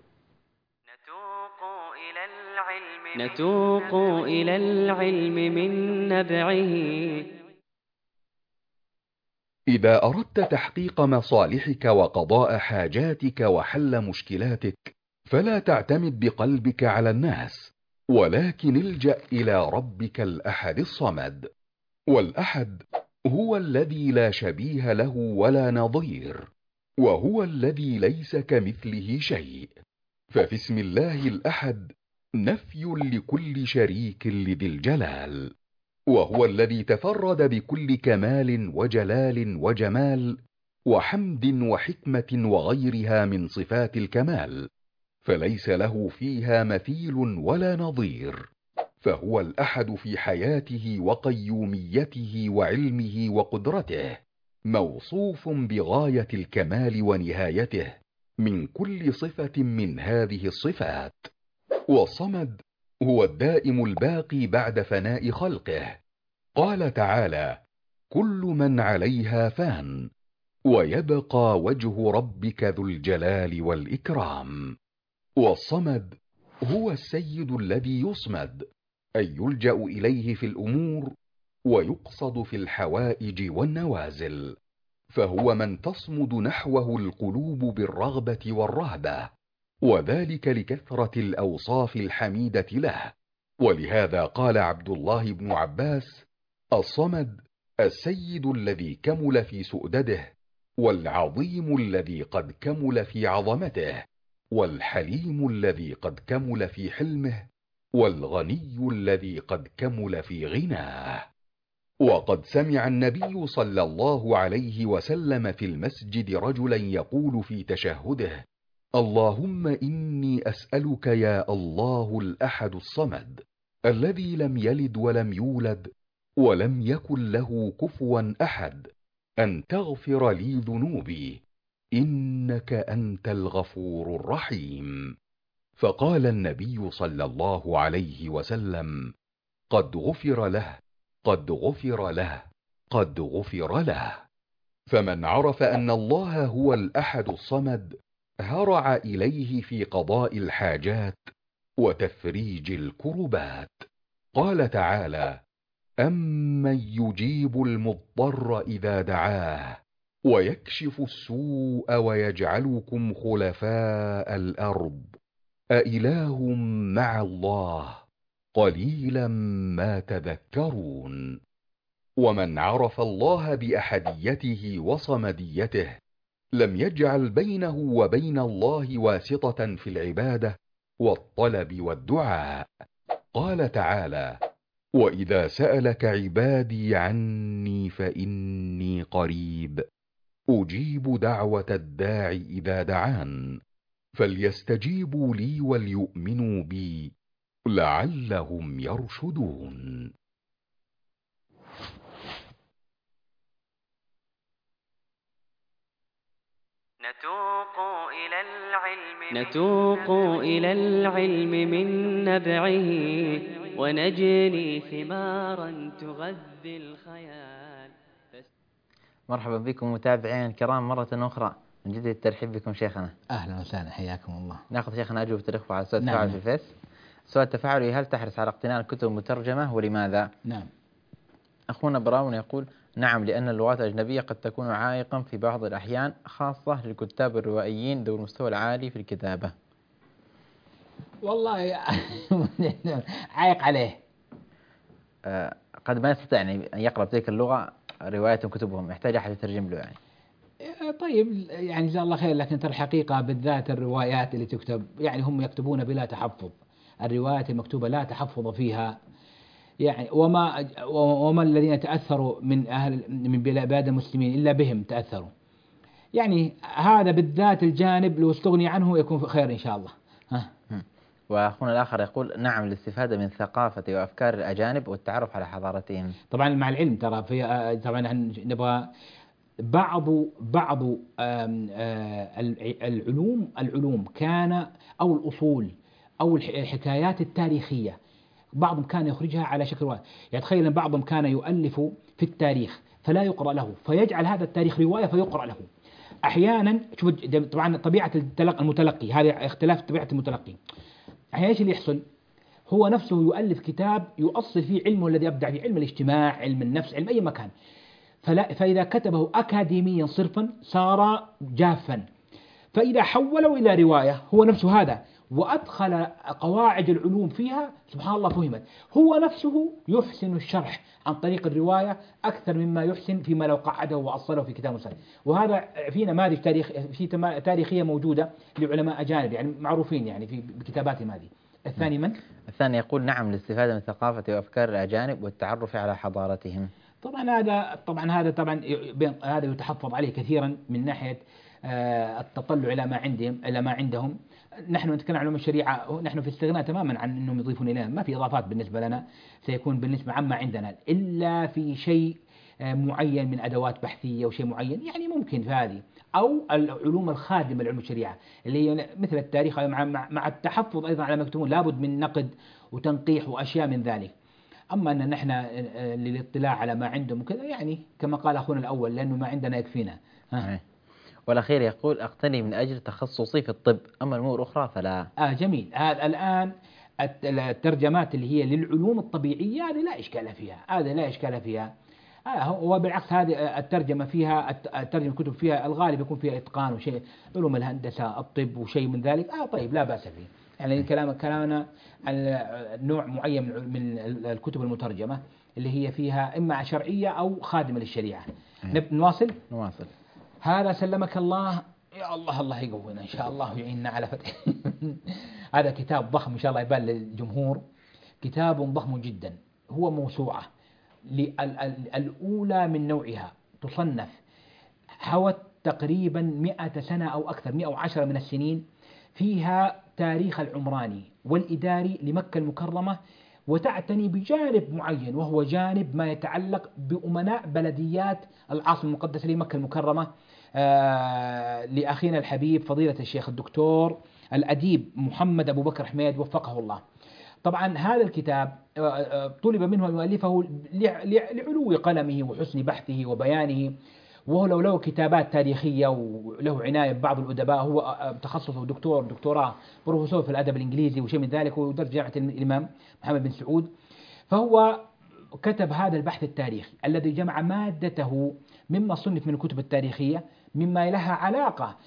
نتوق إلى العلم من نبعه. إذا أردت تحقيق مصالحك وقضاء حاجاتك وحل مشكلاتك، فلا تعتمد بقلبك على الناس، ولكن الجأ إلى ربك الأحد الصمد. والأحد هو الذي لا شبيه له ولا نظير، وهو الذي ليس كمثله شيء. ففي اسم الله الأحد نفي لكل شريك لذي الجلال، وهو الذي تفرد بكل كمال وجلال وجمال وحمد وحكمة وغيرها من صفات الكمال، فليس له فيها مثيل ولا نظير. فهو الأحد في حياته وقيوميته وعلمه وقدرته، موصوف بغاية الكمال ونهايته من كل صفة من هذه الصفات. والصمد هو الدائم الباقي بعد فناء خلقه. قال تعالى: كل من عليها فان، ويبقى وجه ربك ذو الجلال والإكرام. والصمد هو السيد الذي يصمد، أي يلجأ إليه في الأمور ويقصد في الحوائج والنوازل، فهو من تصمد نحوه القلوب بالرغبة والرهبة، وذلك لكثرة الأوصاف الحميدة له. ولهذا قال عبد الله بن عباس: الصمد السيد الذي كمل في سؤدده، والعظيم الذي قد كمل في عظمته، والحليم الذي قد كمل في حلمه، والغني الذي قد كمل في غناه. وقد سمع النبي صلى الله عليه وسلم في المسجد رجلا يقول في تشهده: اللهم إني أسألك يا الله الأحد الصمد الذي لم يلد ولم يولد ولم يكن له كفوا أحد، أن تغفر لي ذنوبي، إنك أنت الغفور الرحيم. فقال النبي صلى الله عليه وسلم: قد غفر له، قد غفر له، قد غفر له. فمن عرف أن الله هو الأحد الصمد هرع إليه في قضاء الحاجات وتفريج الكربات. قال تعالى: أمن يجيب المضطر إذا دعاه ويكشف السوء ويجعلكم خلفاء الأرض أإله مع الله قليلا ما تذكرون. ومن عرف الله بأحديته وصمديته لم يجعل بينه وبين الله واسطة في العبادة والطلب والدعاء. قال تعالى: وإذا سألك عبادي عني فإني قريب أجيب دعوة الداع إذا دعان فليستجيبوا لي وليؤمنوا بي لعلهم يرشدون. نتوق إلى العلم من نبعه، ونجني ثمارا تغذي الخيال. مرحبا بكم متابعين الكرام مرة أخرى، من جديد الترحيب بكم شيخنا. أهلا وسهلا، حياكم الله. ناخذ شيخنا أجوبة الإخوة على سؤال نعم. التفاعل في الفيس. سؤال التفاعلي: هل تحرص على اقتناء الكتب المترجمة ولماذا؟ نعم. أخونا براون يقول: نعم، لأن اللغات الأجنبية قد تكون عائقا في بعض الأحيان، خاصة للكتاب الروائيين ذو المستوى العالي في الكتابة. والله عايق عليه. قد ما يستطيع أن يقرأ بتلك اللغة رواياتهم كتبهم، يحتاج أحد يترجم له يعني. طيب يعني جزاه الله خير، لكن ترى الحقيقة بالذات الروايات اللي تكتب يعني هم يكتبون بلا تحفظ، الروايات المكتوبة لا تحفظ فيها يعني، وما الذين تأثروا من بلاد المسلمين إلا بهم تأثروا يعني. هذا بالذات الجانب لو استغني عنه يكون خير إن شاء الله. وأخونا الآخر يقول: نعم، الاستفادة من ثقافة وأفكار الأجانب والتعرف على حضارتهم. طبعا مع العلم ترى في طبعا نبغى بعض العلوم كان، أو الأصول أو الحكايات التاريخية، بعضهم كان يخرجها على شكل رواية. يعني تخيل أن بعضهم كان يؤلف في التاريخ فلا يقرأ له، فيجعل هذا التاريخ رواية فيقرأ له. أحيانا شوف طبعا طبيعة المتلقي، هذا اختلاف طبيعة المتلقي. أحيانا ايش اللي يحصل؟ هو نفسه يؤلف كتاب يؤصل فيه علمه الذي أبدع فيه، علم الاجتماع، علم النفس، علم أي مكان، فإذا كتبه أكاديميا صرفا صار جافا. فإذا حوله إلى رواية هو نفسه هذا وأدخل قواعد العلوم فيها، سبحان الله فهمت. هو نفسه يحسن الشرح عن طريق الرواية أكثر مما يحسن فيما لو قعده وأصله في كتاب مسلم. وهذا في نماذج تاريخية موجودة لعلماء أجانب يعني معروفين يعني في بكتاباتهم هذه. الثاني من؟ الثاني يقول نعم، للاستفادة من ثقافة وأفكار الأجانب والتعرف على حضارتهم. هذا يتحفظ عليه كثيرا من ناحية التطلع إلى ما عندهم. نحن نتكلم عن علوم الشريعة، نحن في استغناء تماما عن أنهم يضيفون إلينا، ما في إضافات بالنسبة لنا، سيكون بالنسبة عما عندنا إلا في شيء معين من أدوات بحثية وشيء معين يعني ممكن في هذه، أو العلوم الخادمة لعلوم الشريعة اللي هي مثل التاريخ، مع التحفظ أيضا على ما يكتبون، لابد من نقد وتنقيح وأشياء من ذلك. أما أن نحن للاطلاع على ما عندهم وكذا يعني كما قال أخونا الأول، لأنه ما عندنا يكفينا. والأخير يقول أقتني من أجل تخصصي في الطب، أما الأمور الأخرى فلا. جميل. هذا الآن الترجمات اللي هي للعلوم الطبيعية هذه لا إشكال فيها، وبالعكس هذه الترجمة فيها، الترجمة الكتب فيها الغالب يكون فيها إتقان وشيء، علوم الهندسة، الطب وشيء من ذلك. طيب لا بأس فيه. يعني كلامنا عن نوع معين من الكتب المترجمة اللي هي فيها إما شرعية أو خادمة للشريعة. نواصل. هذا سلمك الله، يا الله يقوينا إن شاء الله ويعيننا على فتح. هذا كتاب ضخم إن شاء الله يبان للجمهور، كتاب ضخم جدا، هو موسوعة الأولى من نوعها، تصنف، حوت تقريبا 100 سنة أو أكثر، 110 من السنين، فيها تاريخ العمراني والإداري لمكة المكرمة، وتعتني بجانب معين وهو جانب ما يتعلق بأمناء بلديات العاصمة المقدسة لمكة المكرمة، لأخينا الحبيب فضيلة الشيخ الدكتور الأديب محمد أبو بكر حميد وفقه الله. طبعا هذا الكتاب طلب منه أن يؤلفه لعلو قلمه وحسن بحثه وبيانه، وهو له كتابات تاريخية وله عناية ببعض الأدباء، هو تخصصه دكتوراه بروفيسور في الأدب الإنجليزي وشيء من ذلك، ودرس جامعة الإمام محمد بن سعود. فهو كتب هذا البحث التاريخي الذي جمع مادته مما صنف من الكتب التاريخية مما لها علاقة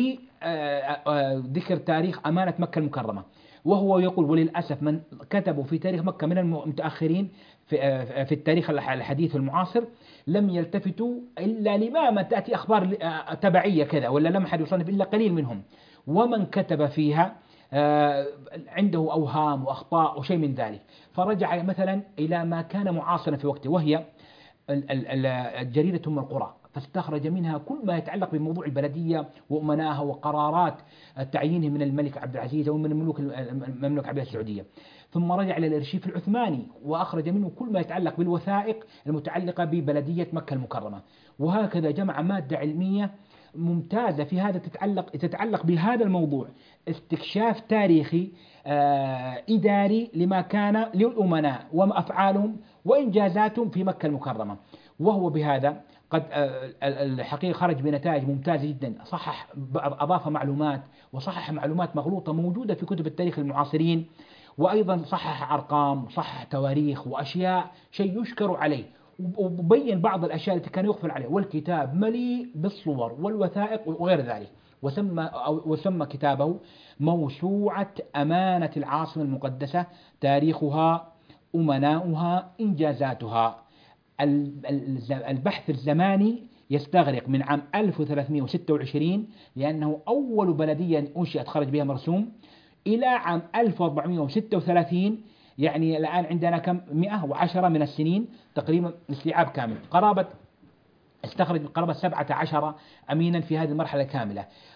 بذكر تاريخ أمانة مكة المكرمة. وهو يقول وللأسف من كتبوا في تاريخ مكة من المتأخرين في التاريخ الحديث المعاصر لم يلتفتوا إلا لما تأتي أخبار تبعية كذا، ولا لم أحد يصنف إلا قليل منهم، ومن كتب فيها عنده أوهام وأخطاء وشيء من ذلك. فرجع مثلا إلى ما كان معاصرا في وقته، وهي الجريدة أم القرى، فاستخرج منها كل ما يتعلق بموضوع البلدية وأمنائها وقرارات تعيينه من الملك عبد العزيز ومن المملكة العربية السعودية. ثم رجع إلى الأرشيف العثماني وأخرج منه كل ما يتعلق بالوثائق المتعلقة ببلدية مكة المكرمة. وهكذا جمع مادة علمية ممتازة في هذا تتعلق بهذا الموضوع، استكشاف تاريخي إداري لما كان للأمناء وأفعالهم وإنجازاتهم في مكة المكرمة. وهو بهذا قد الحقيقة خرج بنتائج ممتازة جدا، صحح أضاف معلومات وصحح معلومات مغلوطة موجودة في كتب التاريخ المعاصرين، وأيضا صحح أرقام وصحح تواريخ وأشياء شيء يشكر عليه، وبين بعض الأشياء التي كان يغفل عليه. والكتاب مليء بالصور والوثائق وغير ذلك، وسمى كتابه موسوعة أمانة العاصمة المقدسة، تاريخها، أمناؤها، إنجازاتها. البحث الزماني يستغرق من عام 1326 لأنه أول بلدية أنشئت خرج بها مرسوم إلى عام 1436، يعني الآن عندنا كم 110 من السنين تقريبا استيعاب كامل، استخرج قرابة 17 أمينا في هذه المرحلة كاملة.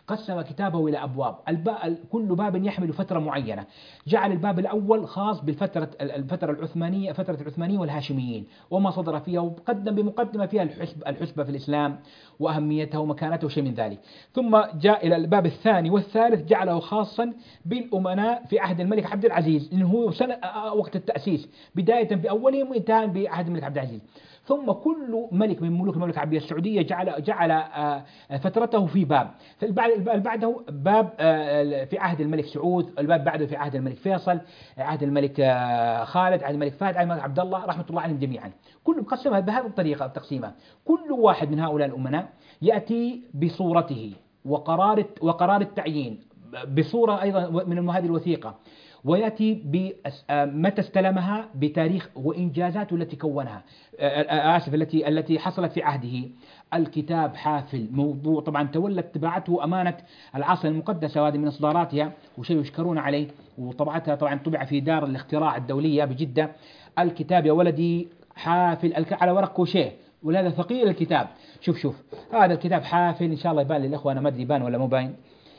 قسم كتابه إلى أبواب، كل باب يحمل فترة معينة. جعل الباب الأول خاص الفترة العثمانية، فترة العثمانيين والهاشميين وما صدر فيها، وقدم بمقدمة فيها الحسبة في الإسلام وأهميتها ومكانته وشيء من ذلك. ثم جاء إلى الباب الثاني والثالث جعله خاصا بالأمناء في عهد الملك عبد العزيز، إنه هو وقت التأسيس بداية بأولهم وانتهى بعهد الملك عبد العزيز. ثم كل ملك من ملوك المملكة العربية السعودية جعل فترته في باب. بعده باب في عهد الملك سعود، الباب بعده في عهد الملك فيصل، عهد الملك خالد، عهد الملك فهد، عهد الملك عبد الله رحمة الله عليهم جميعا. كل مقسمها بهذه الطريقة التقسيمة. كل واحد من هؤلاء الأمناء يأتي بصورته وقرار التعيين بصورة أيضا من هذه الوثيقة، ويأتي متى استلمها بتاريخ وإنجازاته التي كونها، التي حصلت في عهده. الكتاب حافل موضوع، طبعا تولت طباعته أمانة العاصمة المقدسة، وهذه من إصداراتها وشيء يشكرون عليه، وطبعتها طبعا طبع في دار الاختراع الدولية بجدة. الكتاب يا ولدي حافل على ورق كوشيه، ولهذا ثقيل الكتاب. شوف هذا الكتاب حافل، إن شاء الله يبان للأخوة، أنا ما أدري يبان ولا مو باين.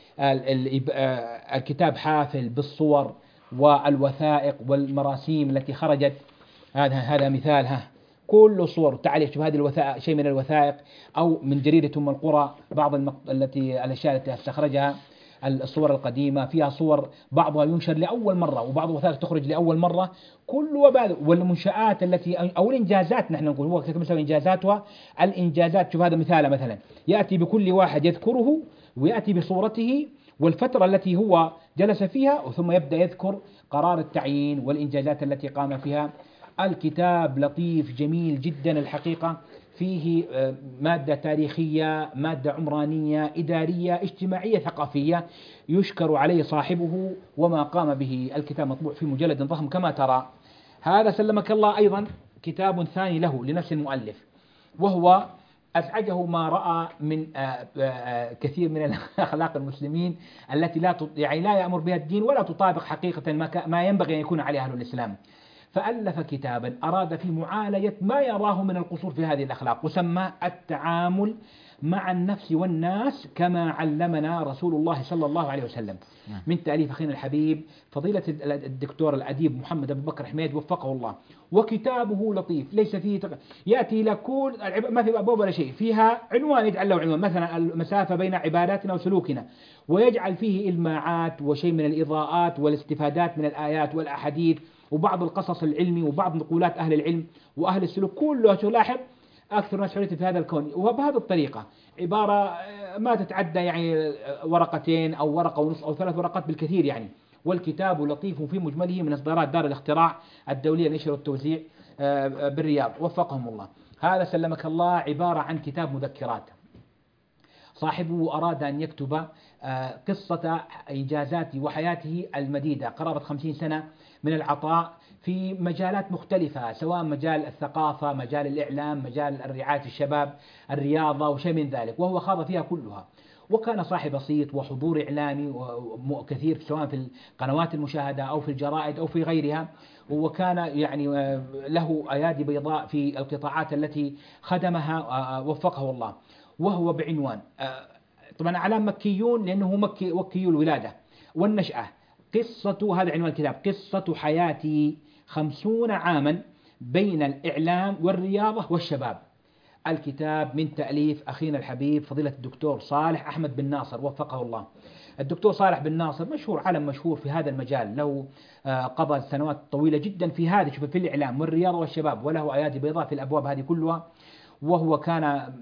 الكتاب حافل بالصور والوثائق والمراسيم التي خرجت. هذا مثال، كل صور تعالي شوف هذه الوثائق، شيء من الوثائق أو من جريدة أم القرى، بعض الأشياء التي استخرجها. الصور القديمة فيها صور بعضها ينشر لأول مرة، وبعض الوثائق تخرج لأول مرة. كل والمنشآت التي أو الإنجازات، نحن نقول هو مثلا إنجازاتها، الإنجازات. شوف هذا مثال مثلا، يأتي بكل واحد يذكره ويأتي بصورته والفترة التي هو جلس فيها، ثم يبدأ يذكر قرار التعيين والإنجازات التي قام فيها. الكتاب لطيف جميل جدا الحقيقة، فيه مادة تاريخية، مادة عمرانية، إدارية، اجتماعية، ثقافية، يشكر عليه صاحبه وما قام به. الكتاب مطبوع في مجلد ضخم كما ترى. هذا سلمك الله أيضا كتاب ثاني له لنفس المؤلف، وهو أزعجه ما رأى من كثير من أخلاق المسلمين التي لا يأمر بها الدين ولا تطابق حقيقة ما ينبغي أن يكون عليه أهل الإسلام. فألف كتابا أراد في معالجة ما يراه من القصور في هذه الأخلاق، وسماه التعامل مع النفس والناس كما علمنا رسول الله صلى الله عليه وسلم، من تأليف أخينا الحبيب فضيلة الدكتور الأديب محمد أبو بكر حميد وفقه الله. وكتابه لطيف، ليس فيه يأتي إلى كل ما في أبواب ولا شيء، فيها عنوان يجعل له عنوان، مثلا المسافة بين عباداتنا وسلوكنا، ويجعل فيه إلماعات وشيء من الإضاءات والاستفادات من الآيات والأحاديث وبعض القصص العلمي وبعض نقولات أهل العلم وأهل السلوك، كله تلاحظ أكثر ناس حرية في هذا الكون. وبهذه الطريقة عبارة ما تتعدى يعني ورقتين أو ورقة ونصف أو 3 ورقات بالكثير يعني. والكتاب لطيف في مجمله، من إصدارات دار الاختراع الدولية للنشر والتوزيع بالرياض وفقهم الله. هذا سلمك الله عبارة عن كتاب مذكرات. صاحبه أراد أن يكتب قصة إنجازاته وحياته المديدة قرابة 50 سنة من العطاء في مجالات مختلفة، سواء مجال الثقافة، مجال الإعلام، مجال رعاية الشباب، الرياضة وشيء من ذلك، وهو خاض فيها كلها. وكان صاحب صيت وحضور إعلامي كثير سواء في القنوات المشاهدة أو في الجرائد أو في غيرها، وكان يعني له أيادي بيضاء في القطاعات التي خدمها وفقه الله. وهو بعنوان طبعا علام مكيون لأنه مكي الولادة والنشأة. قصة، هذا عنوان الكتاب، قصة حياتي 50 عاما بين الإعلام والرياضة والشباب. الكتاب من تأليف أخينا الحبيب فضيلة الدكتور صالح أحمد بن ناصر وفقه الله. الدكتور صالح بن ناصر مشهور، علم مشهور في هذا المجال، له قضى سنوات طويلة جدا في هذا، في الإعلام والرياضة والشباب، وله أيادي بيضاء في الأبواب هذه كلها. وهو كان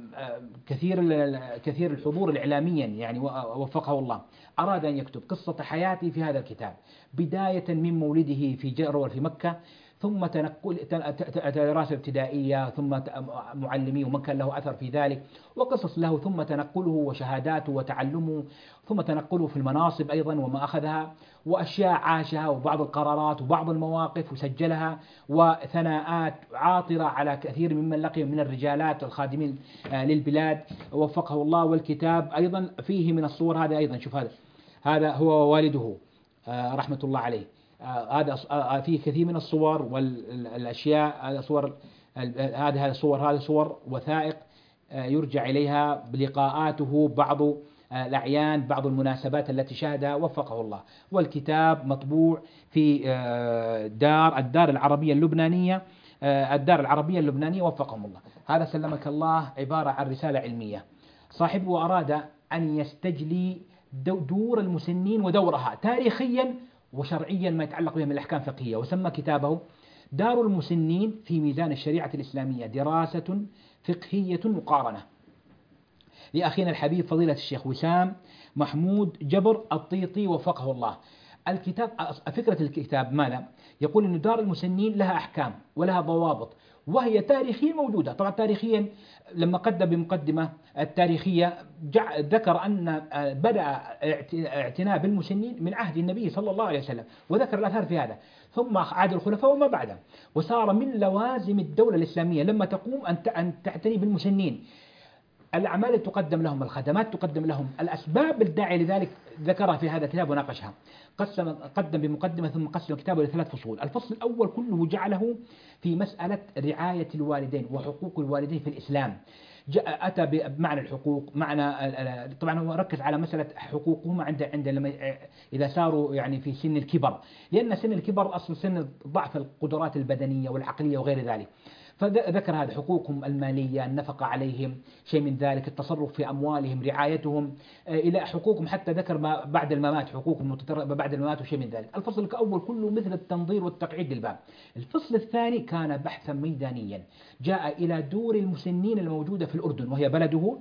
كثير الحضور الإعلاميا يعني وفقه الله. أراد أن يكتب قصة حياتي في هذا الكتاب، بداية من مولده في جرول في مكة، ثم دراسة ابتدائية، ثم معلمي ومن كان له أثر في ذلك وقصص له، ثم تنقله وشهاداته وتعلمه، ثم تنقله في المناصب أيضا وما أخذها، وأشياء عاشها وبعض القرارات وبعض المواقف وسجلها، وثناءات عاطرة على كثير ممن لقي من الرجالات الخادمين للبلاد وفقه الله. والكتاب أيضا فيه من الصور، هذا أيضا شوف هذا هو والده رحمة الله عليه. هذا فيه كثير من الصور والأشياء، هذا صور، هذه صور وثائق يرجع إليها بلقاءاته، بعض الأعيان، بعض المناسبات التي شاهدها وفقه الله. والكتاب مطبوع في الدار العربية اللبنانية، الدار العربية اللبنانية وفقهم الله. هذا سلمك الله عبارة عن رسالة علمية. صاحبه أراد أن يستجلي دور المسنين ودورها تاريخيا وشرعيا ما يتعلق بها من الأحكام الفقهية، وسمى كتابه دار المسنين في ميزان الشريعة الإسلامية، دراسة فقهية مقارنة، لأخينا الحبيب فضيلة الشيخ وسام محمود جبر الطيطي وفقه الله. الكتاب، فكرة الكتاب ماذا؟ يقول أن دار المسنين لها أحكام ولها ضوابط، وهي تاريخيا موجودة. طبعا تاريخيا لما قدم بمقدمة التاريخية ذكر أن بدأ اعتناء بالمسنين من عهد النبي صلى الله عليه وسلم، وذكر الآثار في هذا، ثم عهد الخلفاء وما بعده، وصار من لوازم الدولة الإسلامية لما تقوم أن تعتني بالمسنين، الأعمال تقدم لهم، الخدمات تقدم لهم، الأسباب الداعية لذلك ذكرها في هذا الكتاب وناقشها. قدم بمقدمة ثم قسم كتابه لثلاث فصول. الفصل الأول كله جعله في مسألة رعاية الوالدين وحقوق الوالدين في الإسلام. أتى بمعنى الحقوق، معنى طبعا هو ركز على مسألة حقوقهم عند لما إذا صاروا يعني في سن الكبر، لأن سن الكبر أصل سن ضعف القدرات البدنية والعقلية وغير ذلك. فذكر هذا حقوقهم المالية، النفقة عليهم، شيء من ذلك، التصرف في أموالهم، رعايتهم، إلى حقوقهم، حتى ذكر ما بعد الممات، حقوقهم المتطرفة بعد الممات وشيء من ذلك. الفصل الأول كله مثل التنظير والتقعيد للباب. الفصل الثاني كان بحثا ميدانيا، جاء إلى دور المسنين الموجودة في الأردن وهي بلده،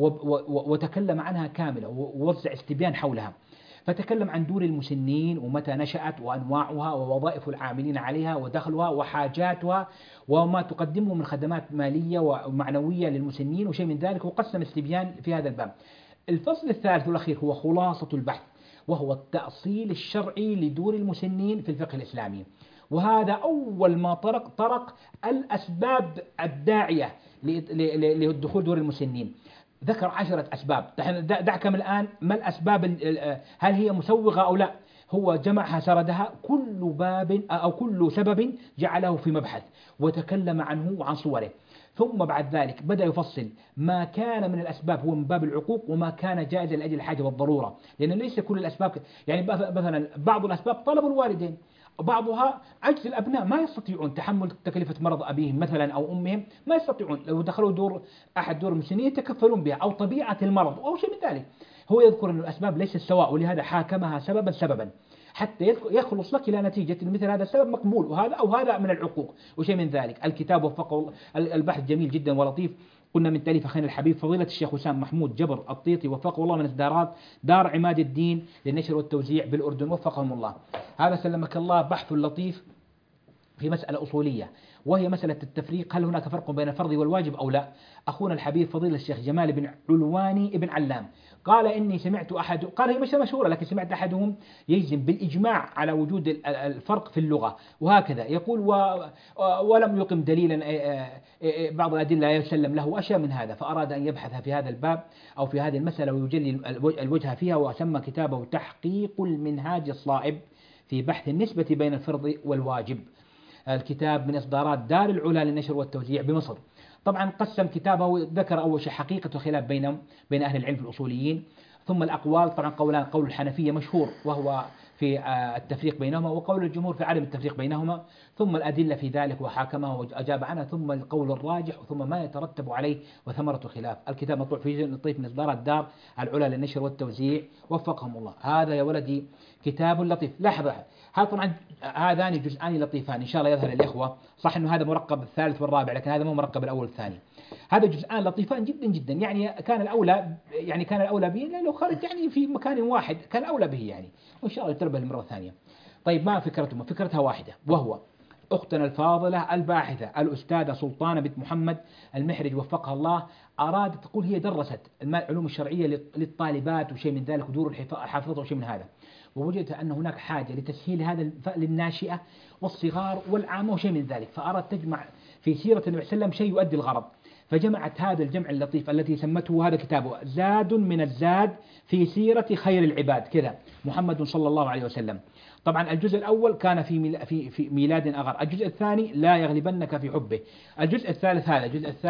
وتكلم عنها كاملة ووزع استبيان حولها. فتكلم عن دور المسنين ومتى نشأت وأنواعها ووظائف العاملين عليها ودخلها وحاجاتها وما تقدمه من خدمات مالية ومعنوية للمسنين وشيء من ذلك، وقسم استبيان في هذا الباب. الفصل الثالث والأخير هو خلاصة البحث، وهو التأصيل الشرعي لدور المسنين في الفقه الإسلامي، وهذا أول ما طرق الأسباب الداعية لدخول دور المسنين. ذكر 10 أسباب. دعك من الآن ما الأسباب، هل هي مسوغة أو لا، هو جمعها سردها، كل باب أو كل سبب جعله في مبحث وتكلم عنه وعن صوره. ثم بعد ذلك بدأ يفصل ما كان من الأسباب هو من باب العقوق، وما كان جائزا لأجل الحاجة والضرورة، لأن ليس كل الأسباب، يعني مثلا بعض الأسباب طلب الوالدين، بعضها عجز الأبناء ما يستطيعون تحمل تكلفة مرض أبيهم مثلا أو أمهم، ما يستطيعون، لو دخلوا دور أحد دور المسنين يتكفلون بها، أو طبيعة المرض أو شيء من ذلك. هو يذكر أن الأسباب ليست سواء، ولهذا حاكمها سببا حتى يخلص لك إلى نتيجة مثل هذا السبب مقبول، وهذا أو هذا من العقوق وشيء من ذلك. الكتاب وفقه البحث جميل جدا ولطيف، قلنا من تأليف أخينا الحبيب فضيلة الشيخ وسام محمود جبر الطيطي وفقه الله، من إصدارات دار عماد الدين للنشر والتوزيع بالأردن وفقهم الله. هذا سلمك الله بحث لطيف في مسألة أصولية، وهي مسألة التفريق، هل هناك فرق بين الفرض والواجب أو لا. أخونا الحبيب فضيلة الشيخ جمال بن علواني ابن علام قال إني سمعت قال هي مش مشهورة لكن سمعت أحدهم يجزم بالإجماع على وجود الفرق في اللغة، وهكذا يقول ولم يقم دليلا، بعض الأدلة يسلم له أشياء من هذا، فأراد أن يبحث في هذا الباب أو في هذه المسألة ويجلي الوجه فيها، وسمى كتابه تحقيق المنهاج الصائب في بحث النسبة بين الفرض والواجب. الكتاب من إصدارات دار العلا للنشر والتوزيع بمصر. طبعا قسم كتابه، ذكر أول شيء حقيقة الخلاف بين أهل العلم في الأصوليين، ثم الأقوال، طبعا قولان، قول الحنفية مشهور وهو في التفريق بينهما، وقول الجمهور في عدم التفريق بينهما، ثم الأدلة في ذلك وحاكمها وأجاب عنها، ثم القول الراجح، ثم ما يترتب عليه وثمرة الخلاف. الكتاب مطبوع في جزء لطيف من إصدارات دار العلا للنشر والتوزيع وفقهم الله. هذا يا ولدي كتاب لطيف. لحظة، هذا طبعا هذان جزءان لطيفان إن شاء الله يظهر الإخوة، صح إنه هذا مرقب الثالث والرابع لكن هذا مو مرقب الأول والثاني. هذا جزءان لطيفان جدا جدا، يعني كان الأولى به لو خرج يعني في مكان واحد كان أولى به يعني، وإن شاء الله يتربى المرة الثانية. طيب ما فكرتهم؟ فكرتها واحدة، وهو أختنا الفاضلة الباحثة الأستاذة سلطانة بنت محمد المحرج وفقها الله، أرادت تقول هي درست العلوم الشرعية للطالبات وشيء من ذلك ودور الحافظة وشيء من هذا، ووجدت أن هناك حاجة لتسهيل هذا للناشئة والصغار والعامة وشيء من ذلك، فأردت تجمع في سيرة النبي صلى الله عليه وسلم شيء يؤدي الغرض، فجمعت هذا الجمع اللطيف التي سمته هذا كتابه زاد من الزاد في سيرة خير العباد كذا محمد صلى الله عليه وسلم. طبعا الجزء الأول كان في ميلاد أغر، الجزء الثاني لا يغلبنك في حبه، الجزء الثالث هذا الجزء الثالث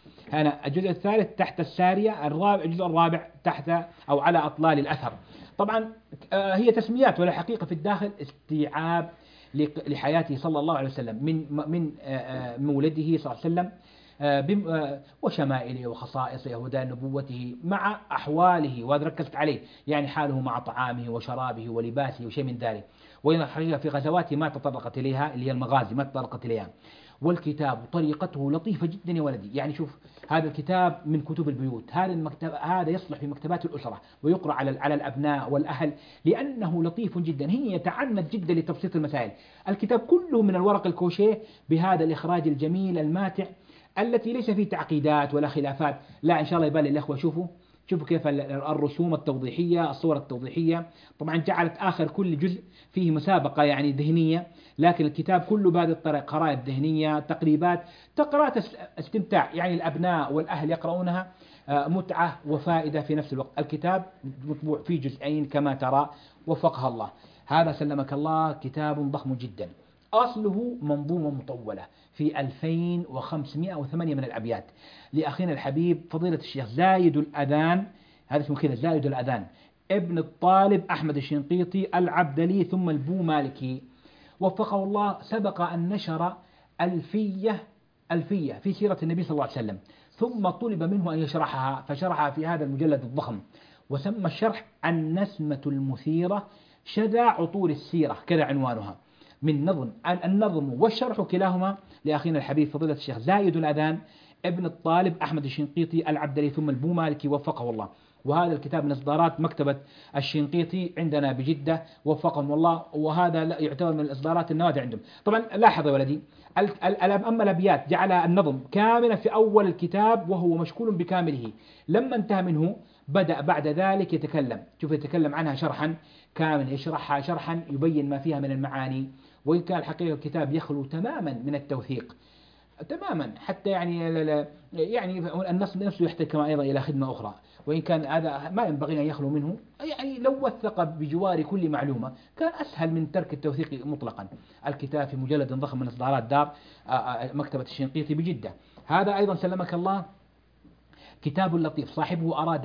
هنا الجزء الثالث تحت السارية، الجزء الرابع تحت أو على أطلال الأثر. طبعا هي تسميات، ولا حقيقة في الداخل استيعاب لحياته صلى الله عليه وسلم من مولده صلى الله عليه وسلم وشمائله وخصائصه وهدى نبوته مع أحواله، وهذا ركزت عليه، يعني حاله مع طعامه وشرابه ولباسه وشيء من ذلك. وإن في غزواته ما تطرقت إليها، اللي هي المغازي ما تطرقت إليها. والكتاب طريقته لطيفة جدا يا ولدي، يعني شوف هذا الكتاب من كتب البيوت، هذا يصلح في مكتبات الأسرة ويقرأ على الأبناء والأهل، لأنه لطيف جدا، هي يتعنت جدا لتبسيط المسائل. الكتاب كله من الورق الكوشيه بهذا الإخراج الجميل الماتع، التي ليس فيه تعقيدات ولا خلافات. لا إن شاء الله يبالي الأخوة شوفوا كيف الرسوم التوضيحية، الصور التوضيحية. طبعا جعلت آخر كل جزء فيه مسابقة يعني ذهنية، لكن الكتاب كله بهذه الطريقة، خرائط ذهنية، تقريبات، تقرأت استمتاع، يعني الأبناء والأهل يقرؤونها متعة وفائدة في نفس الوقت. الكتاب مطبوع في جزئين كما ترى، وفقها الله. هذا سلمك الله كتاب ضخم جدا، أصله منظومة مطولة في 2508 من الأبيات لأخينا الحبيب فضيلة الشيخ زايد الأذان، هذا اسمه كذا زايد الأذان، ابن الطالب أحمد الشنقيطي العبدلي ثم البو مالكي، وفقه الله. سبق أن نشر ألفية في سيرة النبي صلى الله عليه وسلم، ثم طلب منه أن يشرحها، فشرحها في هذا المجلد الضخم، وسمى الشرح النسمة المثيرة شذا عطور السيرة، كذا عنوانها، من النظم والشرح كلاهما لأخينا الحبيب فضيلة الشيخ زايد الأذان ابن الطالب أحمد الشنقيطي العبدلي ثم البو مالكي، وفقه الله. وهذا الكتاب من إصدارات مكتبة الشنقيطي عندنا بجدة، وفقهم الله، وهذا يعتبر من الإصدارات النوادر عندهم. طبعا لاحظ يا ولدي، أما الأبيات جعل النظم كاملة في أول الكتاب وهو مشكول بكامله، لما انتهى منه بدأ بعد ذلك يتكلم عنها شرحا كاملا، يشرحها شرحا يبين ما فيها من المعاني. وإن كان الحقيقة الكتاب يخلو تماما من التوثيق تماما، حتى يعني النص نفسه يحتاج كما أيضا إلى خدمة أخرى، وإن كان هذا ما ينبغي أن يخلو منه. يعني لو وثق بجوار كل معلومة كان أسهل من ترك التوثيق مطلقا. الكتاب في مجلد ضخم من إصدارات دار مكتبة الشنقيطي بجدة. هذا أيضا سلمك الله كتاب لطيف، صاحبه أراد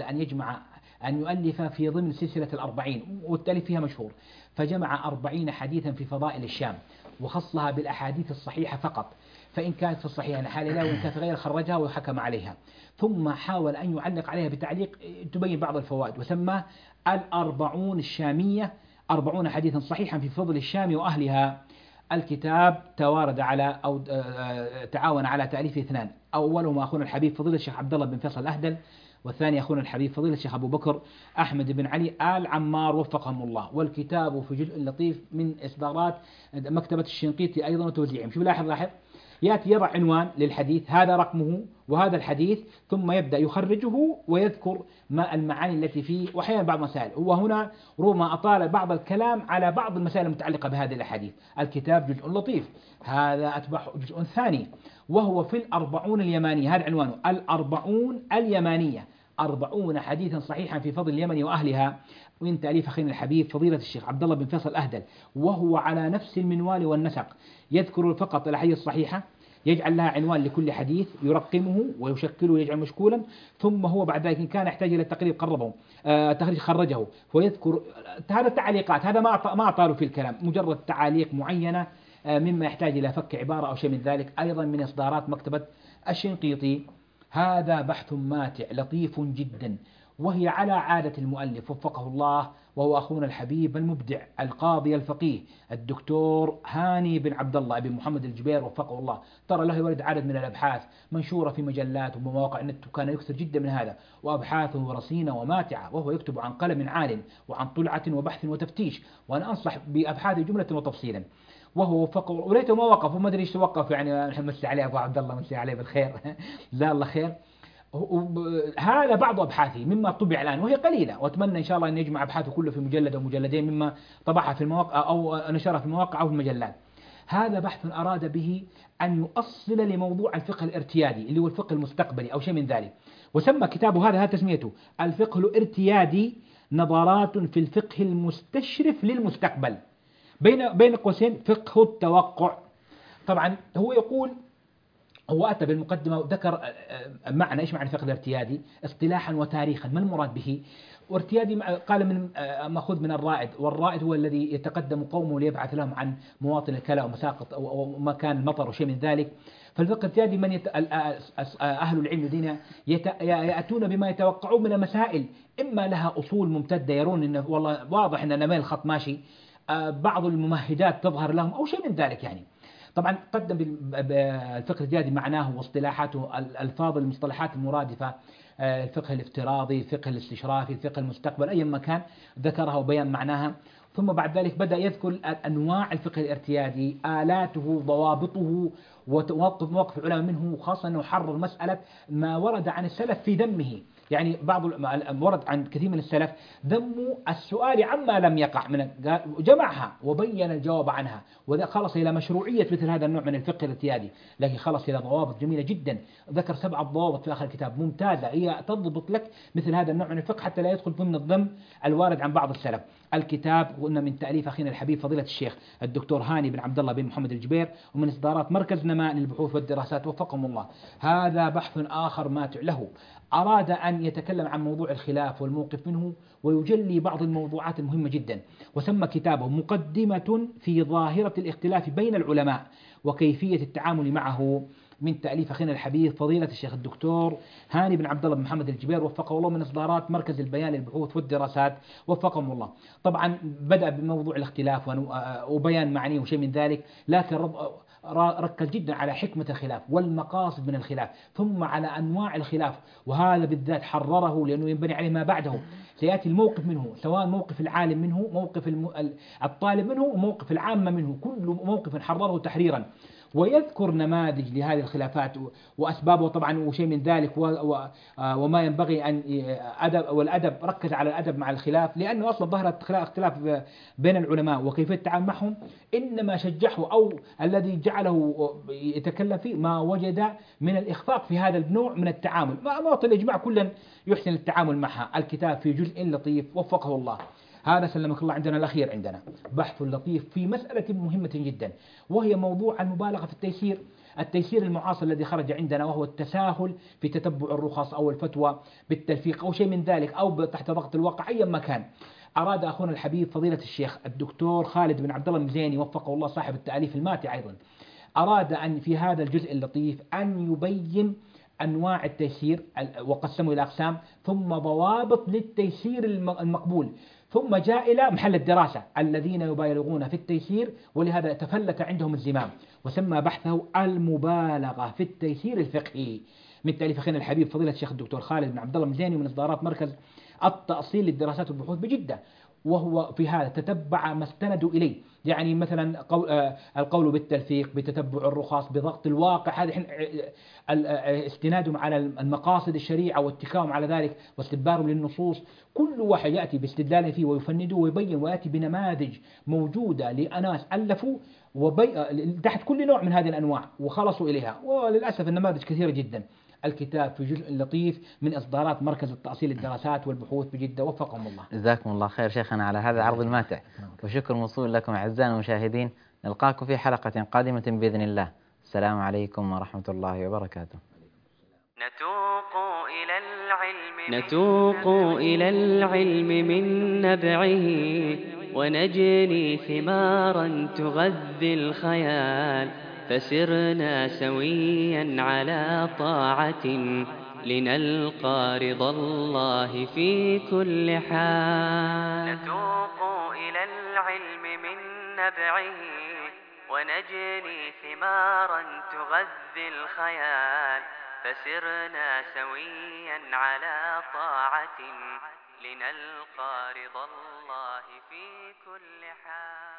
أن يؤلف في ضمن سلسلة 40، والتأليف فيها مشهور، فجمع 40 حديثا في فضائل الشام، وخصها بالأحاديث الصحيحة فقط، فإن كانت في الصحيحة نحال لها، وإن كانت في غير خرجها وحكم عليها، ثم حاول أن يعلق عليها بتعليق تبين بعض الفوائد، وسماه 40 الشامية، 40 حديثا صحيحا في فضل الشام وأهلها. الكتاب توارد على أو تعاون على تأليفه اثنان، أولهما أخونا الحبيب فضيلة الشيخ عبد الله بن فيصل الأهدل، والثاني أخونا الحبيب فضيلة الشيخ أبو بكر أحمد بن علي آل عمار وفقهم الله. والكتاب في جزء لطيف من إصدارات مكتبة الشنقيطي أيضا وتوزيعهم. شوف لاحظ يأتي يضع عنوان للحديث، هذا رقمه وهذا الحديث، ثم يبدأ يخرجه ويذكر ما المعاني التي فيه، وأحيانا بعض المسائل. وهنا ربما أطال بعض الكلام على بعض المسائل المتعلقة بهذه الأحاديث. الكتاب جزء لطيف، هذا أتبعه جزء ثاني وهو في 40 اليمانية، هذا عنوانه 40 اليمانية، 40 حديثا صحيحا في فضل اليمن وأهلها، من تأليف أخينا الحبيب فضيلة الشيخ عبد الله بن فيصل الأهدل، وهو على نفس المنوال والنسق، يذكر فقط الأحاديث الصحيحة، يجعل لها عنوان لكل حديث، يرقمه ويشكله ويجعل مشكولا، ثم هو بعد ذلك إن كان يحتاج إلى التقريب قربه تخريج خرجه، ويذكر هذا التعليقات، هذا ما أطالوا في الكلام، مجرد تعاليق معينة مما يحتاج إلى فك عبارة أو شيء من ذلك، أيضا من إصدارات مكتبة الشنقيطي. هذا بحث ماتع لطيف جدا، وهي على عادة المؤلف وفقه الله، وهو أخونا الحبيب المبدع القاضي الفقيه الدكتور هاني بن عبد الله بن محمد الجبير وفقه الله. ترى له ولد عدد من الأبحاث منشورة في مجلات ومواقع النت، وكان يكثر جدا من هذا، وأبحاثه رصينة وماتعة، وهو يكتب عن قلم عال وعن طلعة وبحث وتفتيش، وأنا أنصح بأبحاثه جملة وتفصيلا. وهو وفقه، وليته ما وقف وما أدري إيش توقف، يعني نحن نمسي عليه أبو عبد الله، مسي عليه بالخير جزاه الله خير. هذا بعض أبحاثه مما طبع الآن وهي قليلة، وأتمنى إن شاء الله أن يجمع أبحاثه كله في مجلد أو مجلدين مما طبعها في المواقع أو نشرها في المواقع أو في المجلات. هذا بحث أراد به أن يؤصل لموضوع الفقه الارتيادي اللي هو الفقه المستقبلي أو شيء من ذلك، وسمى كتابه هذا تسميته الفقه الارتيادي، نظرات في الفقه المستشرف للمستقبل، بين قوسين فقه التوقع. طبعا هو يقول هو أتى بالمقدمة وذكر معنى إيش معنى الفقه الارتيادي اصطلاحا وتاريخا، ما المراد به؟ وارتيادي قال من مأخوذ من الرائد، والرائد هو الذي يتقدم قومه ليبعث لهم عن مواطن الكلى ومساقط ومكان المطر وشيء من ذلك. فالفقه الارتيادي من أهل العلم الذين يأتون بما يتوقعون من المسائل، إما لها أصول ممتدة يرون إنه والله واضح أن ما الخط ماشي، بعض الممهدات تظهر لهم أو شيء من ذلك يعني. طبعا قدم بالفقه الجادي معناه واصطلاحاته، الألفاظ المصطلحات المرادفة، الفقه الافتراضي، الفقه الاستشرافي، الفقه المستقبل، أي مكان ذكرها وبيان معناها. ثم بعد ذلك بدأ يذكر أنواع الفقه الارتيادي، آلاته، ضوابطه، وموقف العلماء منه، وخاصة أنه حرر مسألة ما ورد عن السلف في ذمه. يعني بعض ورد عن كثير من السلف ذم السؤال عما لم يقع من جمعها وبين الجواب عنها، وذا خلص إلى مشروعية مثل هذا النوع من الفقه الارتيادي، لكن خلص إلى ضوابط جميلة جدا. ذكر 7 ضوابط في آخر الكتاب ممتازة، هي تضبط لك مثل هذا النوع من الفقه حتى لا يدخل ضمن الذم الوارد عن بعض السلف. الكتاب قلنا من تأليف أخينا الحبيب فضيلة الشيخ الدكتور هاني بن عبد الله بن محمد الجبير، ومن إصدارات مركز نماء للبحوث والدراسات وفقهم الله. هذا بحث آخر ماتع له، أراد أن يتكلم عن موضوع الخلاف والموقف منه ويجلي بعض الموضوعات المهمة جدا، وسمى كتابه مقدمة في ظاهرة الاختلاف بين العلماء وكيفية التعامل معه، من تأليف أخينا الحبيب فضيلة الشيخ الدكتور هاني بن عبد الله بن محمد الجبير وفقه الله، من إصدارات مركز البيان للبحوث والدراسات وفقهم الله. طبعا بدأ بموضوع الاختلاف وبيان معانيه وشيء من ذلك، لكن ركز جدا على حكمة الخلاف والمقاصد من الخلاف، ثم على أنواع الخلاف، وهذا بالذات حرره لأنه ينبني عليه ما بعده. سيأتي الموقف منه، سواء موقف العالم منه، موقف الطالب منه، وموقف العامة منه، كل موقف حرره تحريرا، ويذكر نماذج لهذه الخلافات وأسبابه طبعا وشيء من ذلك، وما ينبغي أن والأدب، ركز على الأدب مع الخلاف، لأنه أصلا ظهرت اختلاف بين العلماء وكيفية التعامل معهم، إنما شجحه أو الذي جعله يتكلم فيه ما وجد من الإخفاق في هذا النوع من التعامل، ما الإجماع كلا يحسن التعامل معها. الكتاب في جزء لطيف وفقه الله. هذا سلمك الله عندنا الأخير، عندنا بحث لطيف في مسألة مهمة جدا، وهي موضوع المبالغة في التيسير، التيسير المعاصر الذي خرج عندنا، وهو التساهل في تتبع الرخص أو الفتوى بالتلفيق أو شيء من ذلك، أو تحت ضغط الواقع أي مكان. أراد أخونا الحبيب فضيلة الشيخ الدكتور خالد بن عبد الله المزيني وفقه الله صاحب التأليف الماتع أيضا، أراد أن في هذا الجزء اللطيف أن يبين أنواع التيسير وقسمه إلى أقسام، ثم ضوابط للتيسير المقبول، ثم جاء إلى محل الدراسة الذين يبالغون في التيسير، ولهذا تفلت عندهم الزمام، وسمى بحثه المبالغة في التيسير الفقهي، من تأليف أخينا الحبيب فضيلة الشيخ الدكتور خالد بن عبد الله المزيني، ومن إصدارات مركز التأصيل للدراسات والبحوث بجدة. وهو في هذا تتبع ما استندوا إليه، يعني مثلا القول بالتلفيق، بتتبع الرخص، بضغط الواقع، هذا استنادهم على المقاصد الشريعة واتكاهم على ذلك واستدبارهم للنصوص، كل واحد يأتي باستدلاله فيه ويفنده ويبين ويأتي بنماذج موجودة لأناس ألفوا تحت كل نوع من هذه الأنواع وخلصوا إليها، وللأسف النماذج كثيرة جدا. الكتاب في جزء لطيف من إصدارات مركز التأصيل للدراسات والبحوث بجدة وفقهم الله. جزاكم الله خير شيخنا على هذا العرض الماتع، وشكر موصول لكم أعزائنا المشاهدين. نلقاكم في حلقة قادمة بإذن الله. السلام عليكم ورحمة الله وبركاته. نتوق إلى العلم من نبعه، ونجني ثمارا تغذي الخيال، فسرنا سويا على طاعة لنلقى رضا الله في كل حال. نتوق إلى العلم من نبعه، ونجني ثمارا تغذي الخيال، فسرنا سويا على طاعة لنلقى رضا الله في كل حال.